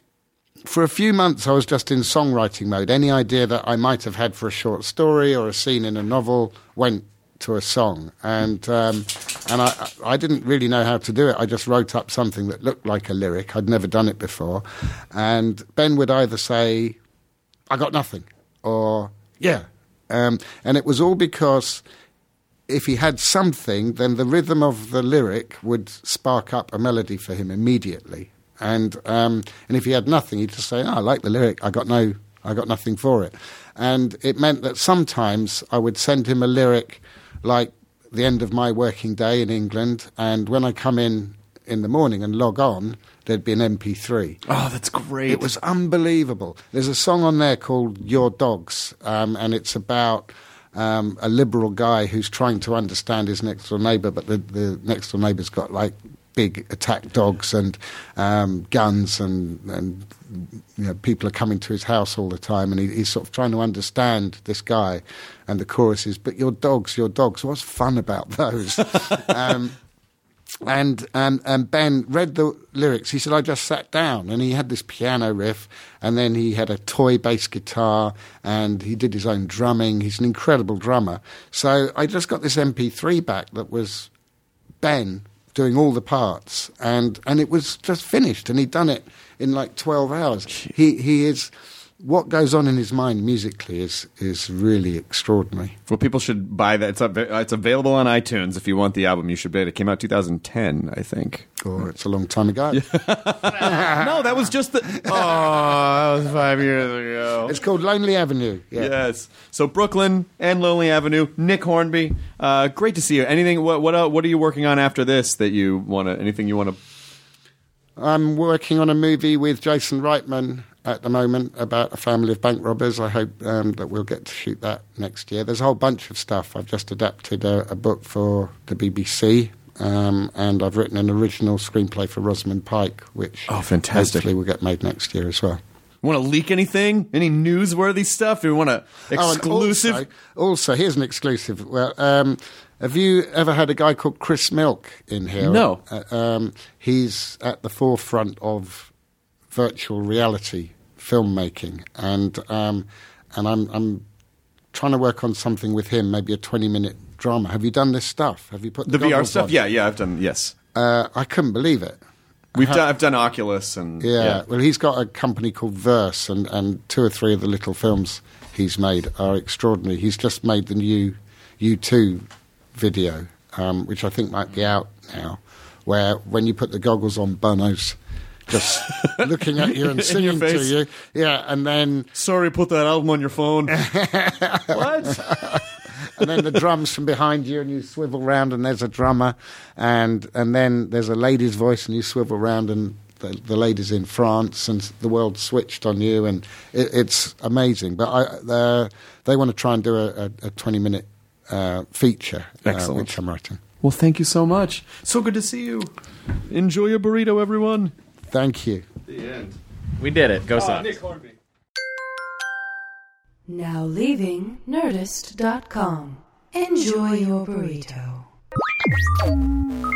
For a few months, I was just in songwriting mode. Any idea that I might have had for a short story or a scene in a novel went to a song, and um, and I I didn't really know how to do it. I just wrote up something that looked like a lyric. I'd never done it before, and Ben would either say, "I got nothing," or "Yeah," um, and it was all because if he had something, then the rhythm of the lyric would spark up a melody for him immediately. And um, and if he had nothing, he'd just say, "Oh, I like the lyric. I got no, I got nothing for it." And it meant that sometimes I would send him a lyric, like the end of my working day in England, and when I come in in the morning and log on, there'd be an M P three. Oh, that's great. It was unbelievable. There's a song on there called "Your Dogs," um, and it's about um, a liberal guy who's trying to understand his next door neighbour, but the, the next door neighbour's got like big attack dogs and um, guns, and, and you know, people are coming to his house all the time, and he, he's sort of trying to understand this guy. And the chorus is, "But your dogs, your dogs, what's fun about those?" um, and, and, and Ben read the lyrics. He said, "I just sat down," and he had this piano riff, and then he had a toy bass guitar, and he did his own drumming. He's an incredible drummer. So I just got this M P three back that was Ben doing all the parts, and and it was just finished, and he'd done it in like twelve hours. He he is, what goes on in his mind musically is is really extraordinary. Well, people should buy that. It's, av- it's available on iTunes if you want the album. You should buy it. It came out two thousand ten, I think. Oh, it's a long time ago. No, that was just the... Oh, that was five years ago. It's called Lonely Avenue. Yeah. Yes. So Brooklyn and Lonely Avenue. Nick Hornby. Uh, great to see you. Anything? What? What? Uh, what are you working on after this that you want to? Anything you want to? I'm working on a movie with Jason Reitman at the moment about a family of bank robbers. I hope um, that we'll get to shoot that next year. There's a whole bunch of stuff. I've just adapted a, a book for the B B C, um, and I've written an original screenplay for Rosamund Pike, which Oh, fantastic. hopefully will get made next year as well. Want to leak anything? Any newsworthy stuff? Do you want to Oh, and exclusive? also, also, here's an exclusive. Well, um, have you ever had a guy called Chris Milk in here? No. Uh, um, he's at the forefront of virtual reality filmmaking, and um, and I'm I'm trying to work on something with him, maybe a twenty minute drama. Have you done this stuff? Have you put the, the V R goggles stuff? on? Yeah, yeah. I've done. Yes, Uh, I couldn't believe it. we've done. I've done Oculus and Yeah, well, he's got a company called Verse, and, and two or three of the little films he's made are extraordinary. He's just made the new U two video, um, which I think might be out now, where when you put the goggles on, Bono's just looking at you and In your singing to face. you. Yeah, and then Sorry, put that album on your phone. What? and then the drums from behind you, and you swivel round, and there's a drummer, and and then there's a lady's voice, and you swivel round, and the, the lady's in France, and the world switched on you, and it, it's amazing. But I, uh, they want to try and do a, a, a twenty minute uh, feature, uh, Excellent. which I'm writing. Well, thank you so much. So good to see you. Enjoy your burrito, everyone. Thank you. The end. We did it. Go Sox. Hornby. Now leaving Nerdist dot com. Enjoy your burrito.